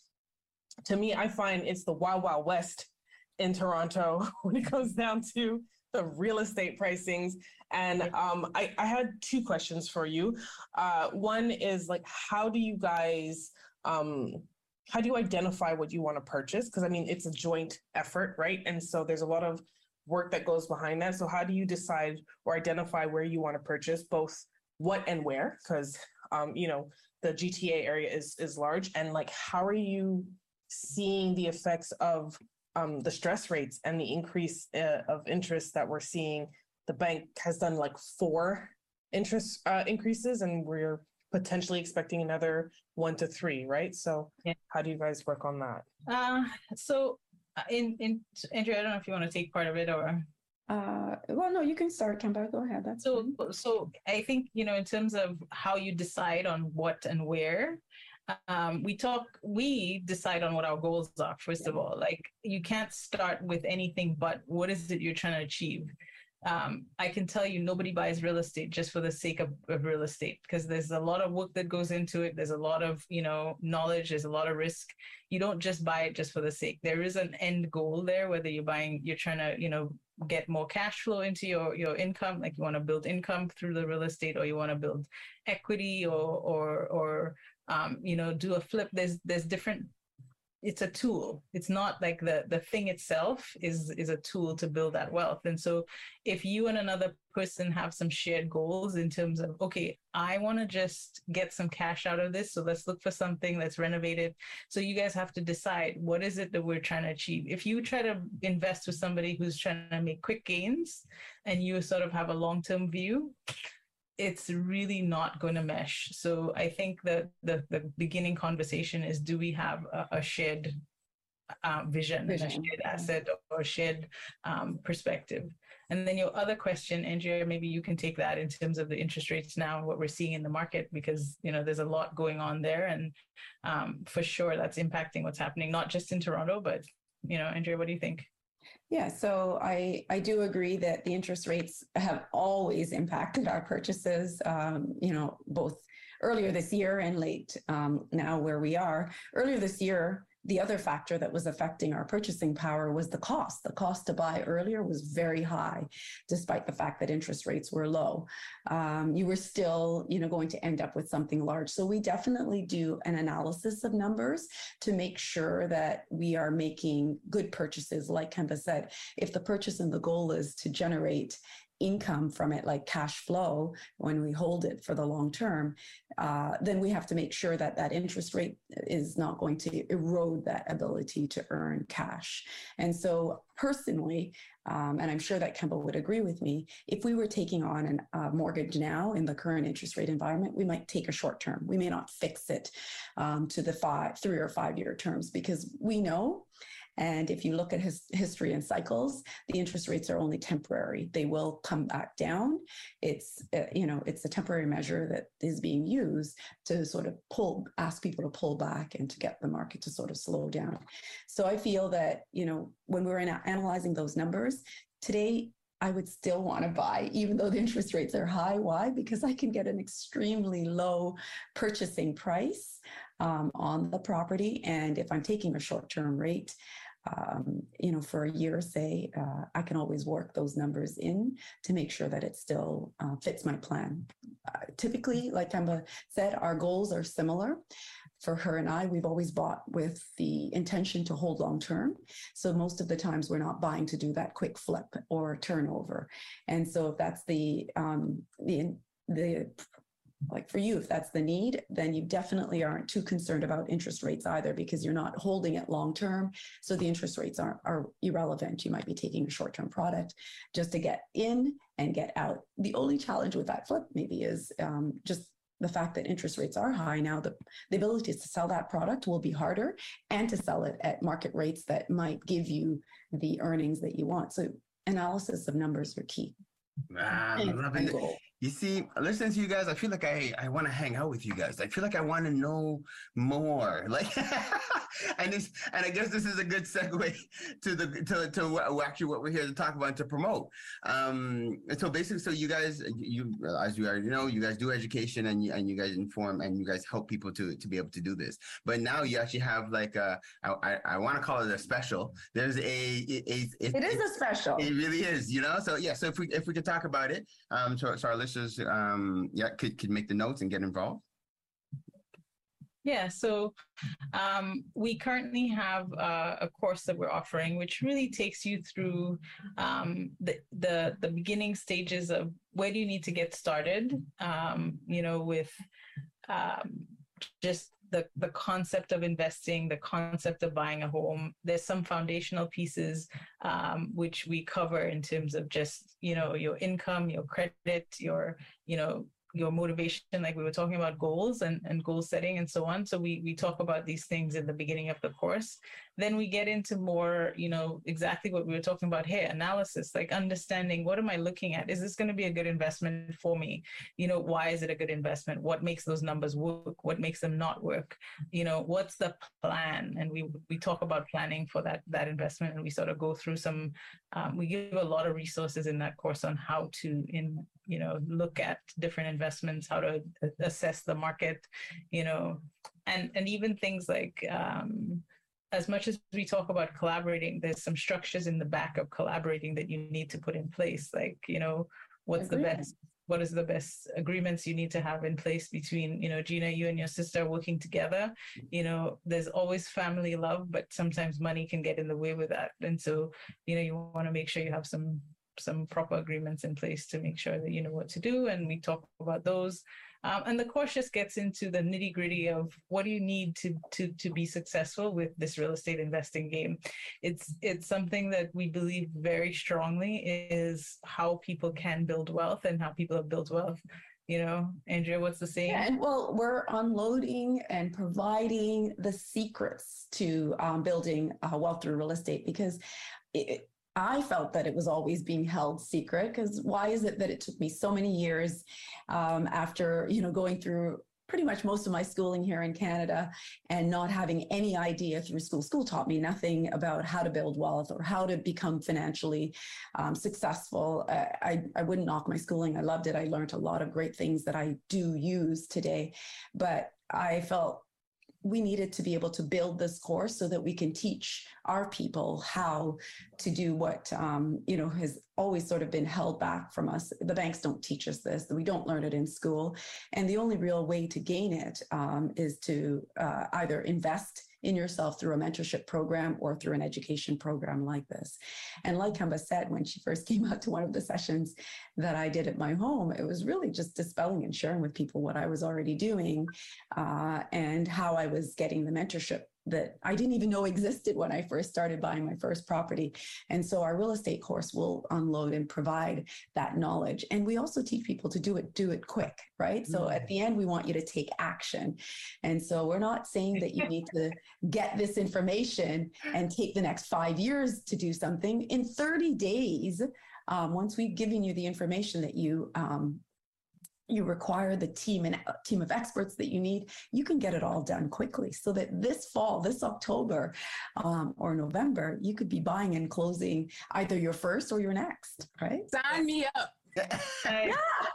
to me, I find it's the Wild Wild West in Toronto when it comes down to the real estate pricings. And um, I, I had two questions for you. Uh, one is like, how do you guys, um, how do you identify what you want to purchase? Because I mean, it's a joint effort, right? And so there's a lot of work that goes behind that. So how do you decide or identify where you want to purchase, both what and where? Because, um, you know, the G T A area is, is large. And like, how are you seeing the effects of um, the stress rates and the increase uh, of interest that we're seeing? The bank has done like four interest uh, increases, and we're potentially expecting another one to three, right? So yeah. How do you guys work on that? Uh, so in, in Andrea, I don't know if you want to take part of it or... Uh, well, no, you can start, Kimba. Go ahead. That's so, fine. So I think, you know, in terms of how you decide on what and where, um, we talk, we decide on what our goals are, first yeah. of all. Like, you can't start with anything but what is it you're trying to achieve? Um, I can tell you nobody buys real estate just for the sake of, of real estate, because there's a lot of work that goes into it. There's a lot of, you know, knowledge. There's a lot of risk. You don't just buy it just for the sake. There is an end goal there, whether you're buying, you're trying to, you know, get more cash flow into your, your income, like you want to build income through the real estate, or you want to build equity, or, or, or um, you know, do a flip. There's, there's different, it's a tool. It's not like the, the thing itself is, is a tool to build that wealth. And so if you and another person have some shared goals in terms of, okay, I want to just get some cash out of this, so let's look for something that's renovated. So you guys have to decide, what is it that we're trying to achieve? If you try to invest with somebody who's trying to make quick gains and you sort of have a long-term view, it's really not going to mesh. So I think that the, the beginning conversation is, do we have a, a shared uh, vision, vision, and a shared asset, or a shared um, perspective? And then your other question, Andrea, maybe you can take that in terms of the interest rates now and what we're seeing in the market, because, you know, there's a lot going on there. And um, for sure, that's impacting what's happening, not just in Toronto, but, you know, Andrea, what do you think? Yeah, so I, I do agree that the interest rates have always impacted our purchases, um, you know, both earlier this year and late um, now where we are. Earlier this year, the other factor that was affecting our purchasing power was the cost. The cost to buy earlier was very high, despite the fact that interest rates were low. Um, you were still, you know, going to end up with something large. So we definitely do an analysis of numbers to make sure that we are making good purchases. Like Kemba said, if the purchase and the goal is to generate income from it, like cash flow, when we hold it for the long term, uh, then we have to make sure that that interest rate is not going to erode that ability to earn cash. And so personally, um, and I'm sure that Kemba would agree with me, if we were taking on a uh, mortgage now in the current interest rate environment, we might take a short term. We may not fix it um, to the five, three or five year terms, because we know, and if you look at his history and cycles, the interest rates are only temporary. They will come back down. It's, uh, you know, it's a temporary measure that is being used to sort of pull, ask people to pull back and to get the market to sort of slow down. So I feel that, you know, when we're in, analyzing those numbers today, I would still want to buy, even though the interest rates are high. Why? Because I can get an extremely low purchasing price um, on the property. And if I'm taking a short-term rate, Um, you know, for a year, say, uh, I can always work those numbers in to make sure that it still uh, fits my plan. Uh, typically, like Kemba said, our goals are similar. For her and I, we've always bought with the intention to hold long term. So most of the times we're not buying to do that quick flip or turnover. And so if that's the, um, the, the like for you, if that's the need, then you definitely aren't too concerned about interest rates either, because you're not holding it long term. So the interest rates are, are irrelevant. You might be taking a short-term product just to get in and get out. The only challenge with that flip maybe is um, just the fact that interest rates are high now. The, the ability to sell that product will be harder, and to sell it at market rates that might give you the earnings that you want. So analysis of numbers are key. Ah, I'm loving it. You see, listening to you guys, I feel like I, I want to hang out with you guys. I feel like I want to know more. Like, and this, and I guess this is a good segue to the to to what, actually what we're here to talk about and to promote. Um, so basically, so you guys, you as you already know, you guys do education and you and you guys inform and you guys help people to to be able to do this. But now you actually have like a, I I, I want to call it a special. There's a, a, a it, it is a special. It really is, you know. So yeah, so if we if we could talk about it, um, so, so our listeners, um, yeah, could could make the notes and get involved. Yeah, so um, we currently have uh, a course that we're offering, which really takes you through um, the, the the beginning stages of where do you need to get started, um, you know, with um, just the, the concept of investing, the concept of buying a home. There's some foundational pieces um, which we cover in terms of just, you know, your income, your credit, your, you know, your motivation, like we were talking about goals and, and goal setting and so on. So we we talk about these things in the beginning of the course. Then we get into more, you know, exactly what we were talking about here, analysis, like understanding what am I looking at? Is this going to be a good investment for me? You know, why is it a good investment? What makes those numbers work? What makes them not work? You know, what's the plan? And we we talk about planning for that that investment, and we sort of go through some, um, we give a lot of resources in that course on how to, in you know, look at different investments, how to assess the market, you know, and, and even things like, um, as much as we talk about collaborating, there's some structures in the back of collaborating that you need to put in place. Like, you know, what's the best, what is the best agreements you need to have in place between, you know, Gina, you and your sister working together. You know, there's always family love, but sometimes money can get in the way with that. And so, you know, you want to make sure you have some some proper agreements in place to make sure that you know what to do. And we talk about those. Um, and the course just gets into the nitty gritty of what do you need to, to, to be successful with this real estate investing game. It's, it's something that we believe very strongly is how people can build wealth and how people have built wealth. You know, Andrea, what's the saying? Yeah, and well, we're unloading and providing the secrets to um, building uh, wealth through real estate, because it, I felt that it was always being held secret. Because why is it that it took me so many years um, after, you know, going through pretty much most of my schooling here in Canada and not having any idea through school. School taught me nothing about how to build wealth or how to become financially um, successful. I, I, I wouldn't knock my schooling. I loved it. I learned a lot of great things that I do use today, but I felt we needed to be able to build this course so that we can teach our people how to do what, um, you know, has always sort of been held back from us. The banks don't teach us this. We don't learn it in school. And the only real way to gain it um, is to uh, either invest in yourself through a mentorship program or through an education program like this. And like Kemba said, when she first came out to one of the sessions that I did at my home, it was really just dispelling and sharing with people what I was already doing uh, and how I was getting the mentorship that I didn't even know existed when I first started buying my first property. And so our real estate course will unload and provide that knowledge. And we also teach people to do it, do it quick, right? Mm-hmm. So at the end, we want you to take action. And so we're not saying that you need to get this information and take the next five years to do something. In thirty days, um, once we've given you the information that you um, you require, the team and team of experts that you need, you can get it all done quickly so that this fall, this October um, or November, you could be buying and closing either your first or your next, right? Sign me up. Yeah. I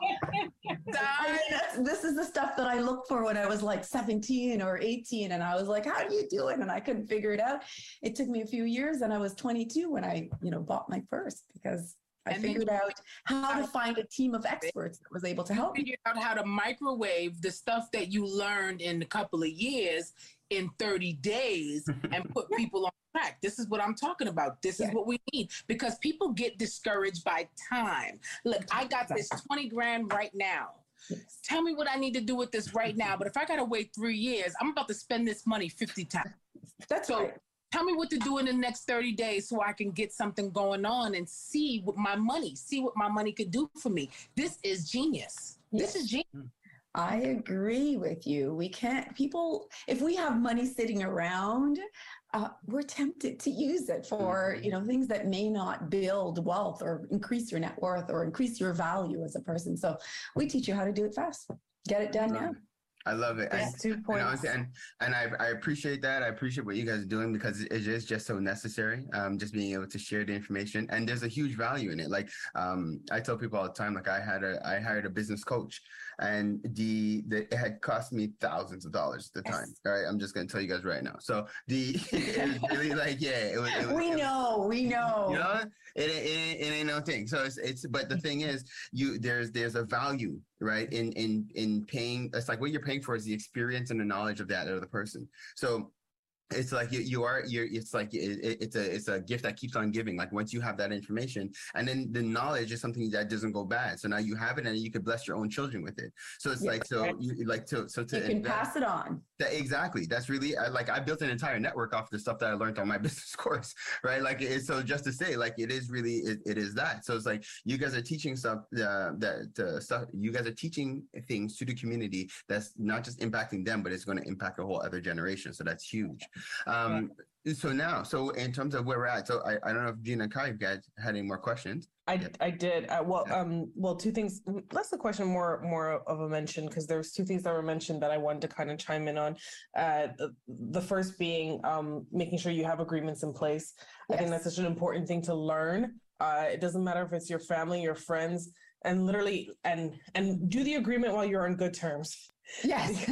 mean, that's, this is the stuff that I looked for when I was like seventeen or eighteen. And I was like, how do you do it? And I couldn't figure it out. It took me a few years and I was twenty-two when I, you know, bought my first because I and figured out how to find a team of experts that was able to help you. Figured out how to microwave the stuff that you learned in a couple of years in thirty days and put people on track. This is what I'm talking about. This is yeah. what we need because people get discouraged by time. Look, I got this twenty grand right now. Yes. Tell me what I need to do with this right now. But if I got to wait three years, I'm about to spend this money fifty times. That's so. Right. Tell me what to do in the next thirty days so I can get something going on and see what my money, see what my money could do for me. This is genius. This is genius. I agree with you. We can't, people, if we have money sitting around, uh, we're tempted to use it for, you know, things that may not build wealth or increase your net worth or increase your value as a person. So we teach you how to do it fast. Get it done now. I love it. That's two points. And, and, and I, I appreciate that. I appreciate what you guys are doing because it is just so necessary. Um, just being able to share the information, and there's a huge value in it. Like um, I tell people all the time, like I had a, I hired a business coach, and the, the it had cost me thousands of dollars at the time. All right, I'm just gonna tell you guys right now. So the it was really like yeah, it was. It was we it know, was, we know. You know, it, it, it, it ain't no thing. So it's it's. But the thing is, you there's there's a value. Right. In, in, in paying, it's like what you're paying for is the experience and the knowledge of that other person. So it's like you, you are, you're, it's like, it, it's a, it's a gift that keeps on giving. Like once you have that information, and then the knowledge is something that doesn't go bad. So now you have it and you could bless your own children with it. So it's yeah, like, so right. you like to, so to, you can that, pass it on. That, exactly. That's really I, like, I built an entire network off the stuff that I learned on my business course. Right. Like, it's so just to say, like, it is really, it, it is that. So it's like, you guys are teaching stuff uh, that uh, stuff, you guys are teaching things to the community that's not just impacting them, but it's going to impact a whole other generation. So that's huge. Um, yeah. So now, so in terms of where we're at, so I, I don't know if Gina and Kai, you guys had any more questions. I, yeah. I did. Uh, well, yeah. um, well, two things. Less the question, more more of a mention, because there's two things that were mentioned that I wanted to kind of chime in on. Uh, the, the first being um, making sure you have agreements in place. Yes. I think that's such an important thing to learn. Uh, it doesn't matter if it's your family, your friends, and literally, and and do the agreement while you're on good terms. Yes.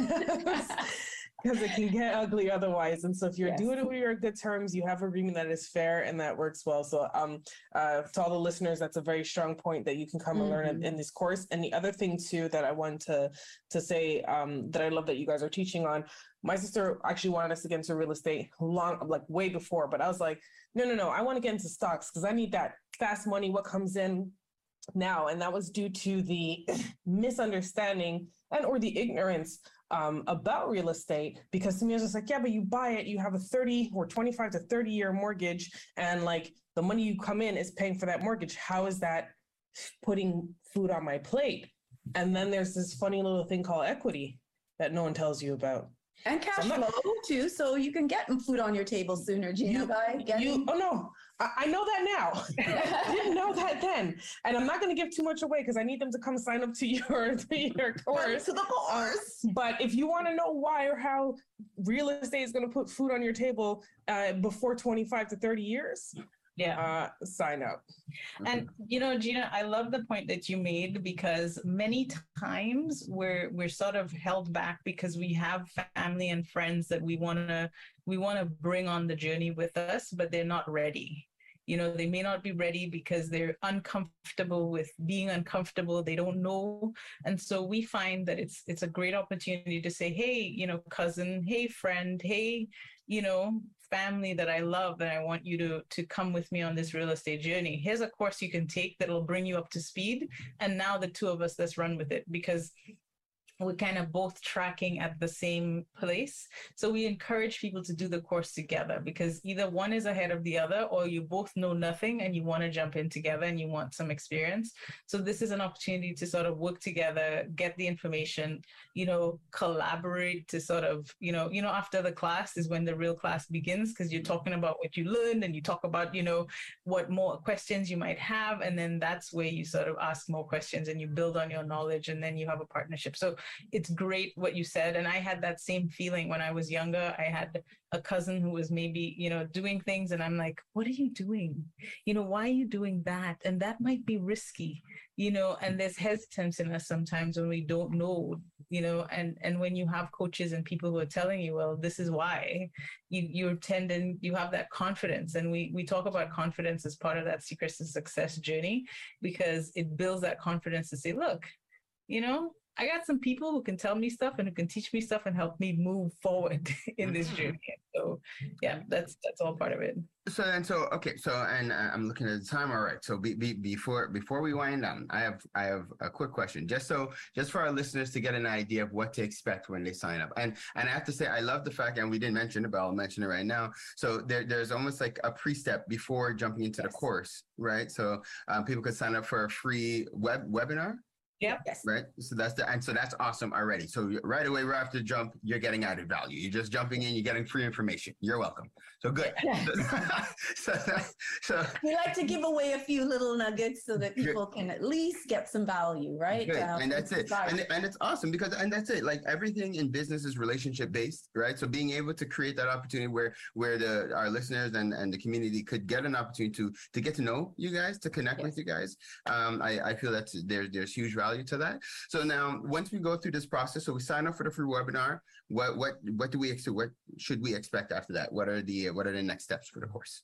Because it can get ugly otherwise. And so if you're yes. doing it with your good terms, you have agreement that is fair and that works well. So um, uh, to all the listeners, that's a very strong point that you can come mm-hmm. and learn in, in this course. And the other thing too, that I wanted to, to say um, that I love that you guys are teaching on, my sister actually wanted us to get into real estate long, like way before, but I was like, no, no, no, I want to get into stocks because I need that fast money, what comes in now. And that was due to the misunderstanding and or the ignorance Um, about real estate, because to me, I was just like, yeah, but you buy it, you have a thirty or twenty-five to thirty year mortgage, and like the money you come in is paying for that mortgage. How is that putting food on my plate? And then there's this funny little thing called equity that no one tells you about. And cash so not, flow too, so you can get food on your table sooner, Gina. By you, oh no, I, I know that now. I didn't know that then. And I'm not going to give too much away because I need them to come sign up to your, to your course. To the course. Uh, but if you want to know why or how real estate is going to put food on your table uh, before twenty-five to thirty years, yeah uh, sign up. And you know, Gina, I love the point that you made, because many times we're we're sort of held back because we have family and friends that we want to we want to bring on the journey with us, but they're not ready. You know, they may not be ready because they're uncomfortable with being uncomfortable. They don't know. And so we find that it's it's a great opportunity to say, hey, you know, cousin, hey, friend, hey, you know, family that I love, and I want you to to come with me on this real estate journey. Here's a course you can take that'll bring you up to speed. And now the two of us, let's run with it, because we're kind of both tracking at the same place. So we encourage people to do the course together, because either one is ahead of the other, or you both know nothing and you want to jump in together and you want some experience. So this is an opportunity to sort of work together, get the information, you know, collaborate to sort of, you know, you know, after the class is when the real class begins, because you're talking about what you learned and you talk about, you know, what more questions you might have. And then that's where you sort of ask more questions and you build on your knowledge, and then you have a partnership. So it's great what you said. And I had that same feeling when I was younger. I had a cousin who was maybe, you know, doing things, and I'm like, what are you doing? You know, why are you doing that? And that might be risky, you know, and there's hesitance in us sometimes when we don't know, you know, and, and when you have coaches and people who are telling you, well, this is why, you, you're tending, you have that confidence. And we, we talk about confidence as part of that Secrets to Success journey, because it builds that confidence to say, look, you know, I got some people who can tell me stuff and who can teach me stuff and help me move forward in this journey. So yeah, that's that's all part of it. So and so okay, so and uh, I'm looking at the time. All right, so be, be, before before we wind down, I have I have a quick question, just so just for our listeners to get an idea of what to expect when they sign up. And and I have to say, I love the fact, and we didn't mention it, but I'll mention it right now. So there there's almost like a pre-step before jumping into yes. the course, right? So um, people could sign up for a free web webinar. Yeah. Yes. Right. So that's the and so that's awesome already. So right away, right after the jump, you're getting added value. You're just jumping in. You're getting free information. You're welcome. So good. Yes. so, so we like to give away a few little nuggets so that people can at least get some value, right? Good. Um, and that's it. And, and it's awesome because and that's it. Like everything in business is relationship based, right? So being able to create that opportunity where where the our listeners and, and the community could get an opportunity to to get to know you guys, to connect yes. with you guys. Um, I, I feel that there's there's huge value to that. So now, once we go through this process, so we sign up for the free webinar. What what what do we what should we expect after that? What are the what are the next steps for the course?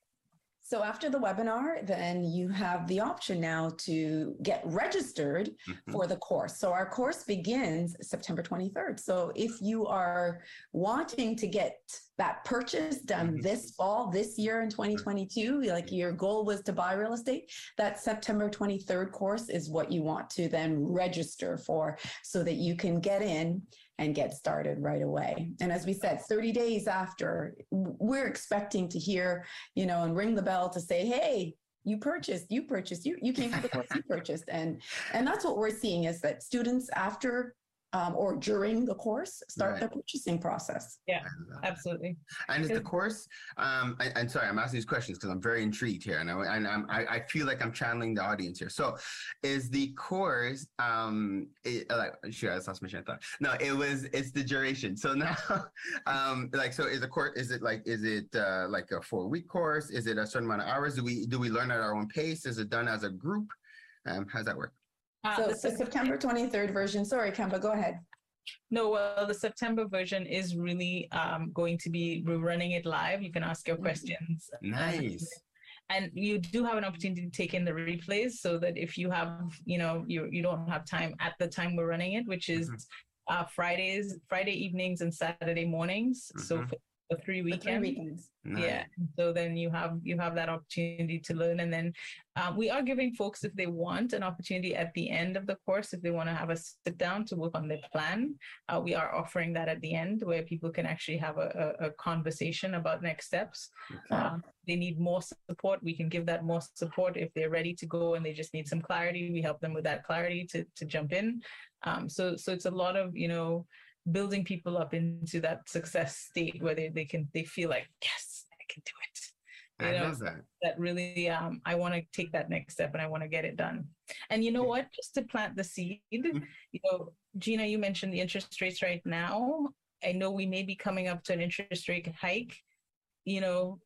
So after the webinar, then you have the option now to get registered mm-hmm. for the course. So our course begins September twenty-third. So if you are wanting to get that purchase done mm-hmm. this fall, this year in twenty twenty-two, like your goal was to buy real estate, that September twenty-third course is what you want to then register for so that you can get in and get started right away. And as we said, thirty days after, we're expecting to hear, you know, and ring the bell to say, hey, you purchased, you purchased, you, you came for the course, you purchased. And, and that's what we're seeing is that students after Um, or during the course, start right. the purchasing process. Yeah, absolutely. And is the course, um, I, I'm sorry, I'm asking these questions because I'm very intrigued here, and, I, and I'm, I, I feel like I'm channeling the audience here. So is the course, um, it, like, sure, I lost my train of thought. No, it was, it's the duration. So now, um, like, so is the course, is it like, is it uh, like a four week course? Is it a certain amount of hours? Do we, do we learn at our own pace? Is it done as a group? Um, how does that work? Uh, so the September twenty-third version, sorry, Kemba, go ahead. No, well, the September version is really um, going to be, we're running it live. You can ask your questions. Nice. And you do have an opportunity to take in the replays so that if you have, you know, you, you don't have time at the time we're running it, which is mm-hmm. uh, Fridays, Friday evenings and Saturday mornings. Mm-hmm. So for the three weekends. The three weekends. Nice. Yeah. So then you have you have that opportunity to learn. And then um, we are giving folks, if they want an opportunity at the end of the course, if they want to have a sit down to work on their plan, uh, we are offering that at the end where people can actually have a, a, a conversation about next steps. Okay. Um, they need more support. We can give that more support. If they're ready to go and they just need some clarity, we help them with that clarity to, to jump in. Um, so, so it's a lot of, you know, building people up into that success state where they, they can, they feel like, yes, I can do it. You I know, love that. That really, um, I want to take that next step and I want to get it done. And you know what, just to plant the seed, mm-hmm. you know, Gina, you mentioned the interest rates right now. I know we may be coming up to an interest rate hike, you know,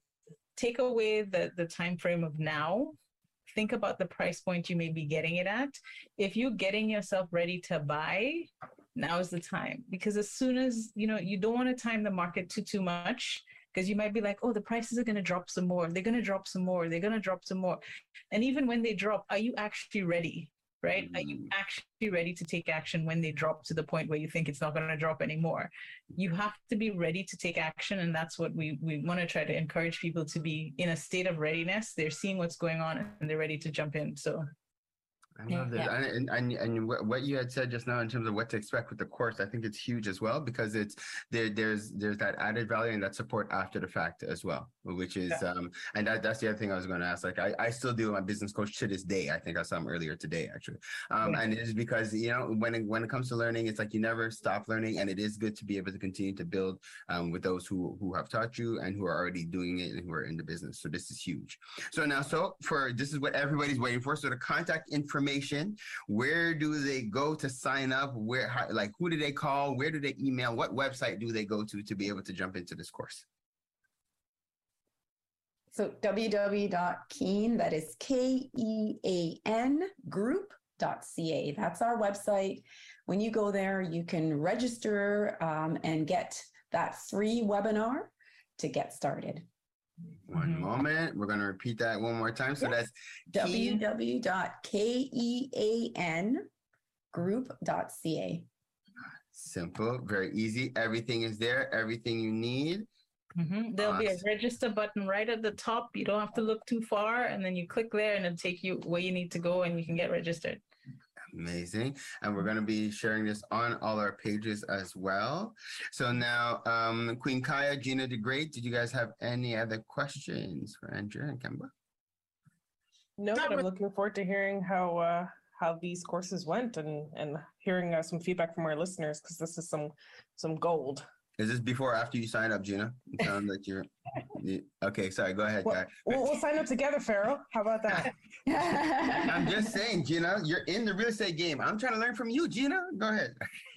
take away the, the time frame of now. Think about the price point you may be getting it at. If you're getting yourself ready to buy, now is the time. Because as soon as, you know, you don't want to time the market too, too much, because you might be like, oh, the prices are going to drop some more. They're going to drop some more. They're going to drop some more. And even when they drop, are you actually ready? Right? Are you actually ready to take action when they drop to the point where you think it's not going to drop anymore? You have to be ready to take action. And that's what we, we want to try to encourage people to be in a state of readiness. They're seeing what's going on and they're ready to jump in. So I love that. Yeah. And, and, and what you had said just now in terms of what to expect with the course, I think it's huge as well, because it's there, there's, there's that added value and that support after the fact as well, which is, yeah. um, and that, that's the other thing I was going to ask. Like, I, I still do my business coach to this day. I think I saw him earlier today, actually. Um, yeah. And it is because, you know, when it, when it comes to learning, it's like you never stop learning, and it is good to be able to continue to build um, with those who, who have taught you and who are already doing it and who are in the business. So this is huge. So now, so for, this is what everybody's waiting for. So the contact information, where do they go to sign up? Where, how, like, who do they call? Where do they email? What website do they go to to be able to jump into this course? So w w w dot keen, that is K E A N, group dot c a. That's our website. When you go there, you can register um, and get that free webinar to get started. One mm-hmm. moment. We're going to repeat that one more time. So yes. That's w w w dot k e a n group dot c a. Simple, very easy. Everything is there. Everything you need. Mm-hmm. There'll awesome. be a register button right at the top. You don't have to look too far, and then you click there and it'll take you where you need to go and you can get registered. Amazing. And we're going to be sharing this on all our pages as well. So now, um, Queen Kaya, Gina the Great, did you guys have any other questions for Andrea and Kemba? No, but I'm looking forward to hearing how uh, how these courses went and, and hearing uh, some feedback from our listeners, because this is some some gold. Is this before or after you sign up, Gina? It sounds like you're... You, okay, sorry, go ahead, well, Guy. We'll, we'll sign up together, Pharaoh. How about that? I'm just saying, Gina, you're in the real estate game. I'm trying to learn from you, Gina. Go ahead.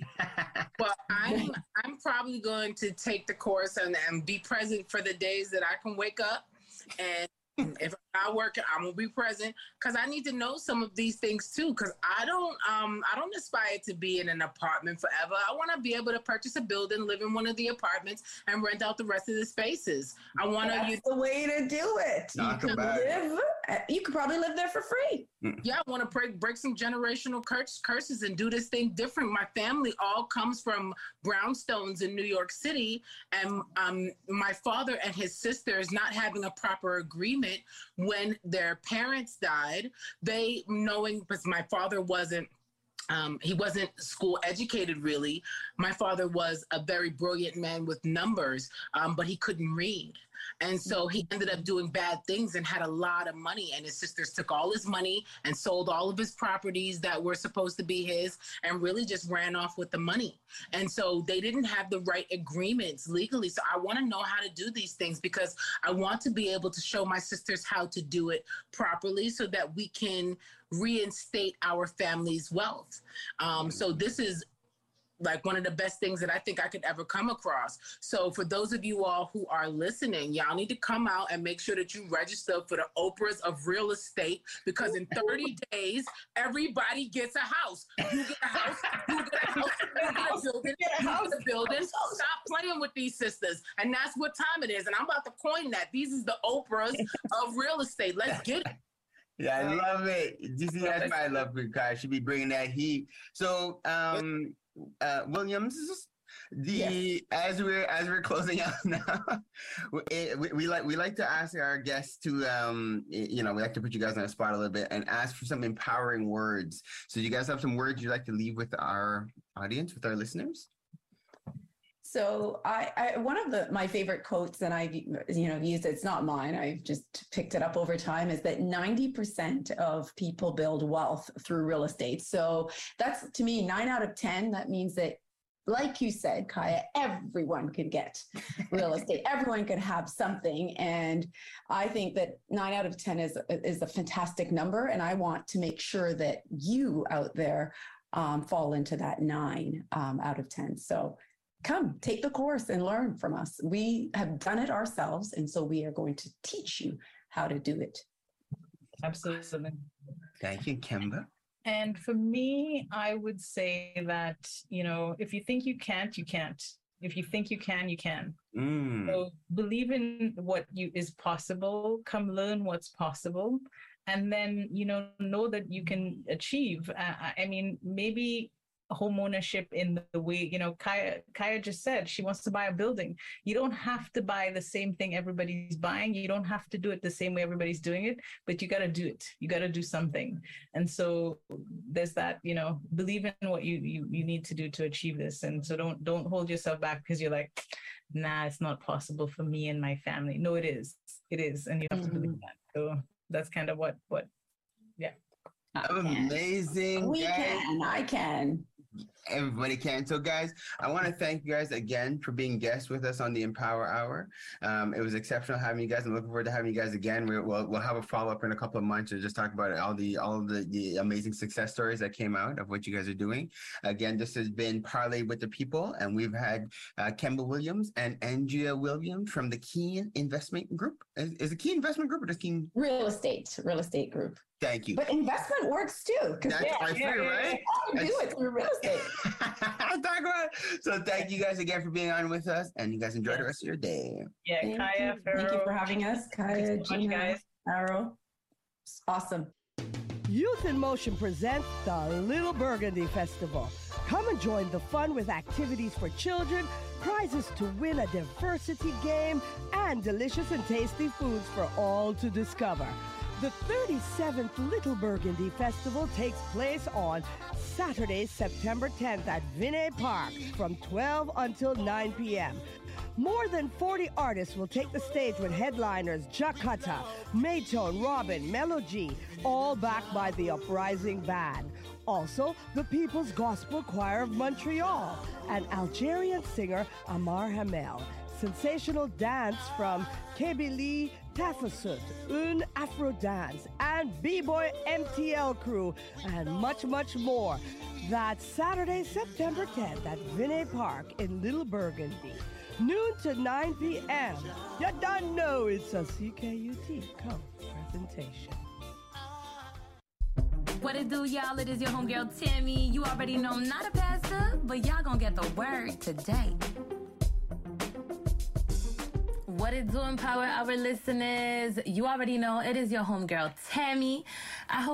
Well, I'm I'm probably going to take the course and, and be present for the days that I can wake up. And if I'm not working, I'm gonna be present, because I need to know some of these things too. Because I don't, um, I don't aspire to be in an apartment forever. I want to be able to purchase a building, live in one of the apartments, and rent out the rest of the spaces. I want to. That's the way to do it. Talk you could about live. It. You could probably live there for free. Yeah, I want to break break some generational curse, curses and do this thing different. My family all comes from brownstones in New York City, and um, my father and his sisters not having a proper agreement when their parents died, they knowing, because my father wasn't, um, he wasn't school educated really. My father was a very brilliant man with numbers, um, but he couldn't read. And so he ended up doing bad things and had a lot of money. And his sisters took all his money and sold all of his properties that were supposed to be his and really just ran off with the money. And so they didn't have the right agreements legally. So I want to know how to do these things, because I want to be able to show my sisters how to do it properly so that we can reinstate our family's wealth. Um, so this is like one of the best things that I think I could ever come across. So for those of you all who are listening, y'all need to come out and make sure that you register for the Oprahs of Real Estate, because in thirty days, everybody gets a house. You get a house, you get a house, you get a building, you get a building. Stop playing with these sisters. And that's what time it is. And I'm about to coin that. These is the Oprahs of Real Estate. Let's get it. Yeah, I love it. You see, that's why I love Queen Kaya. She be bringing that heat. So, um, uh, Williams, the yes. as we're as we're closing out now, we, we, we like we like to ask our guests to, um, you know, we like to put you guys on the spot a little bit and ask for some empowering words. So, you guys have some words you'd like to leave with our audience, with our listeners? So I, I, one of the my favorite quotes, and I've you know used, it's not mine, I've just picked it up over time, is that ninety percent of people build wealth through real estate. So that's, to me, nine out of ten. That means that, like you said, Kaya, everyone could get real estate. Everyone could have something. And I think that nine out of ten is, is a fantastic number. And I want to make sure that you out there um, fall into that nine um, out of ten. So come take the course and learn from us. We have done it ourselves, and so we are going to teach you how to do it. Absolutely. Thank you, Kemba. And for me, I would say that, you know, if you think you can't, you can't. If you think you can, you can. Mm. So believe in what you is possible. Come learn what's possible. And then, you know, know that you can achieve. Uh, I mean, maybe home ownership in the way, you know, Kaya, Kaya just said she wants to buy a building. You don't have to buy the same thing everybody's buying. You don't have to do it the same way everybody's doing it, but you got to do it. You got to do something. And so there's that, you know, believe in what you, you, you need to do to achieve this. And so don't, don't hold yourself back because you're like, nah, it's not possible for me and my family. No, it is. It is. And you have mm-hmm. to believe that. So that's kind of what, what, yeah. Amazing. We guys. can. I can. Everybody can. So, guys, I want to thank you guys again for being guests with us on the Empower Hour. Um, it was exceptional having you guys. I'm looking forward to having you guys again. We, we'll we'll have a follow up in a couple of months to just talk about all the all of the, the amazing success stories that came out of what you guys are doing. Again, this has been Parlay with the People, and we've had uh, Kemba Williams and Andrea Williams from the Keen Investment Group. Is, is it Keen Investment Group or just Keen Real Estate? Real Estate Group. Thank you. But investment works too. That's yeah, I yeah, feel, right? I do it through real estate. Talk about it. So thank you guys again for being on with us, and you guys enjoy yes. the rest of your day. Yeah, thank Kaya, you. Farrow. Thank you for having us, Kaya, so Gina, guys. Arrow. Awesome. Youth in Motion presents the Little Burgundy Festival. Come and join the fun with activities for children, prizes to win, a diversity game, and delicious and tasty foods for all to discover. The thirty-seventh Little Burgundy Festival takes place on Saturday, September tenth at Vinay Park from twelve until nine p.m. More than forty artists will take the stage with headliners Jakata, Maytone, Robin, Melo G, all backed by the Uprising Band. Also, the People's Gospel Choir of Montreal and Algerian singer Amar Hamel. Sensational dance from Kebili Tafasut, Un Afro Dance, and B-Boy M T L Crew, and much, much more. That's Saturday, September tenth at Vinay Park in Little Burgundy. Noon to nine p.m. You don't know it's a C K U T Come presentation. What it do, y'all? It is your homegirl, Tammy. You already know I'm not a pastor, but y'all gonna get the word today. What it do, Empower Hour listeners? You already know it is your homegirl, Tammy. I hope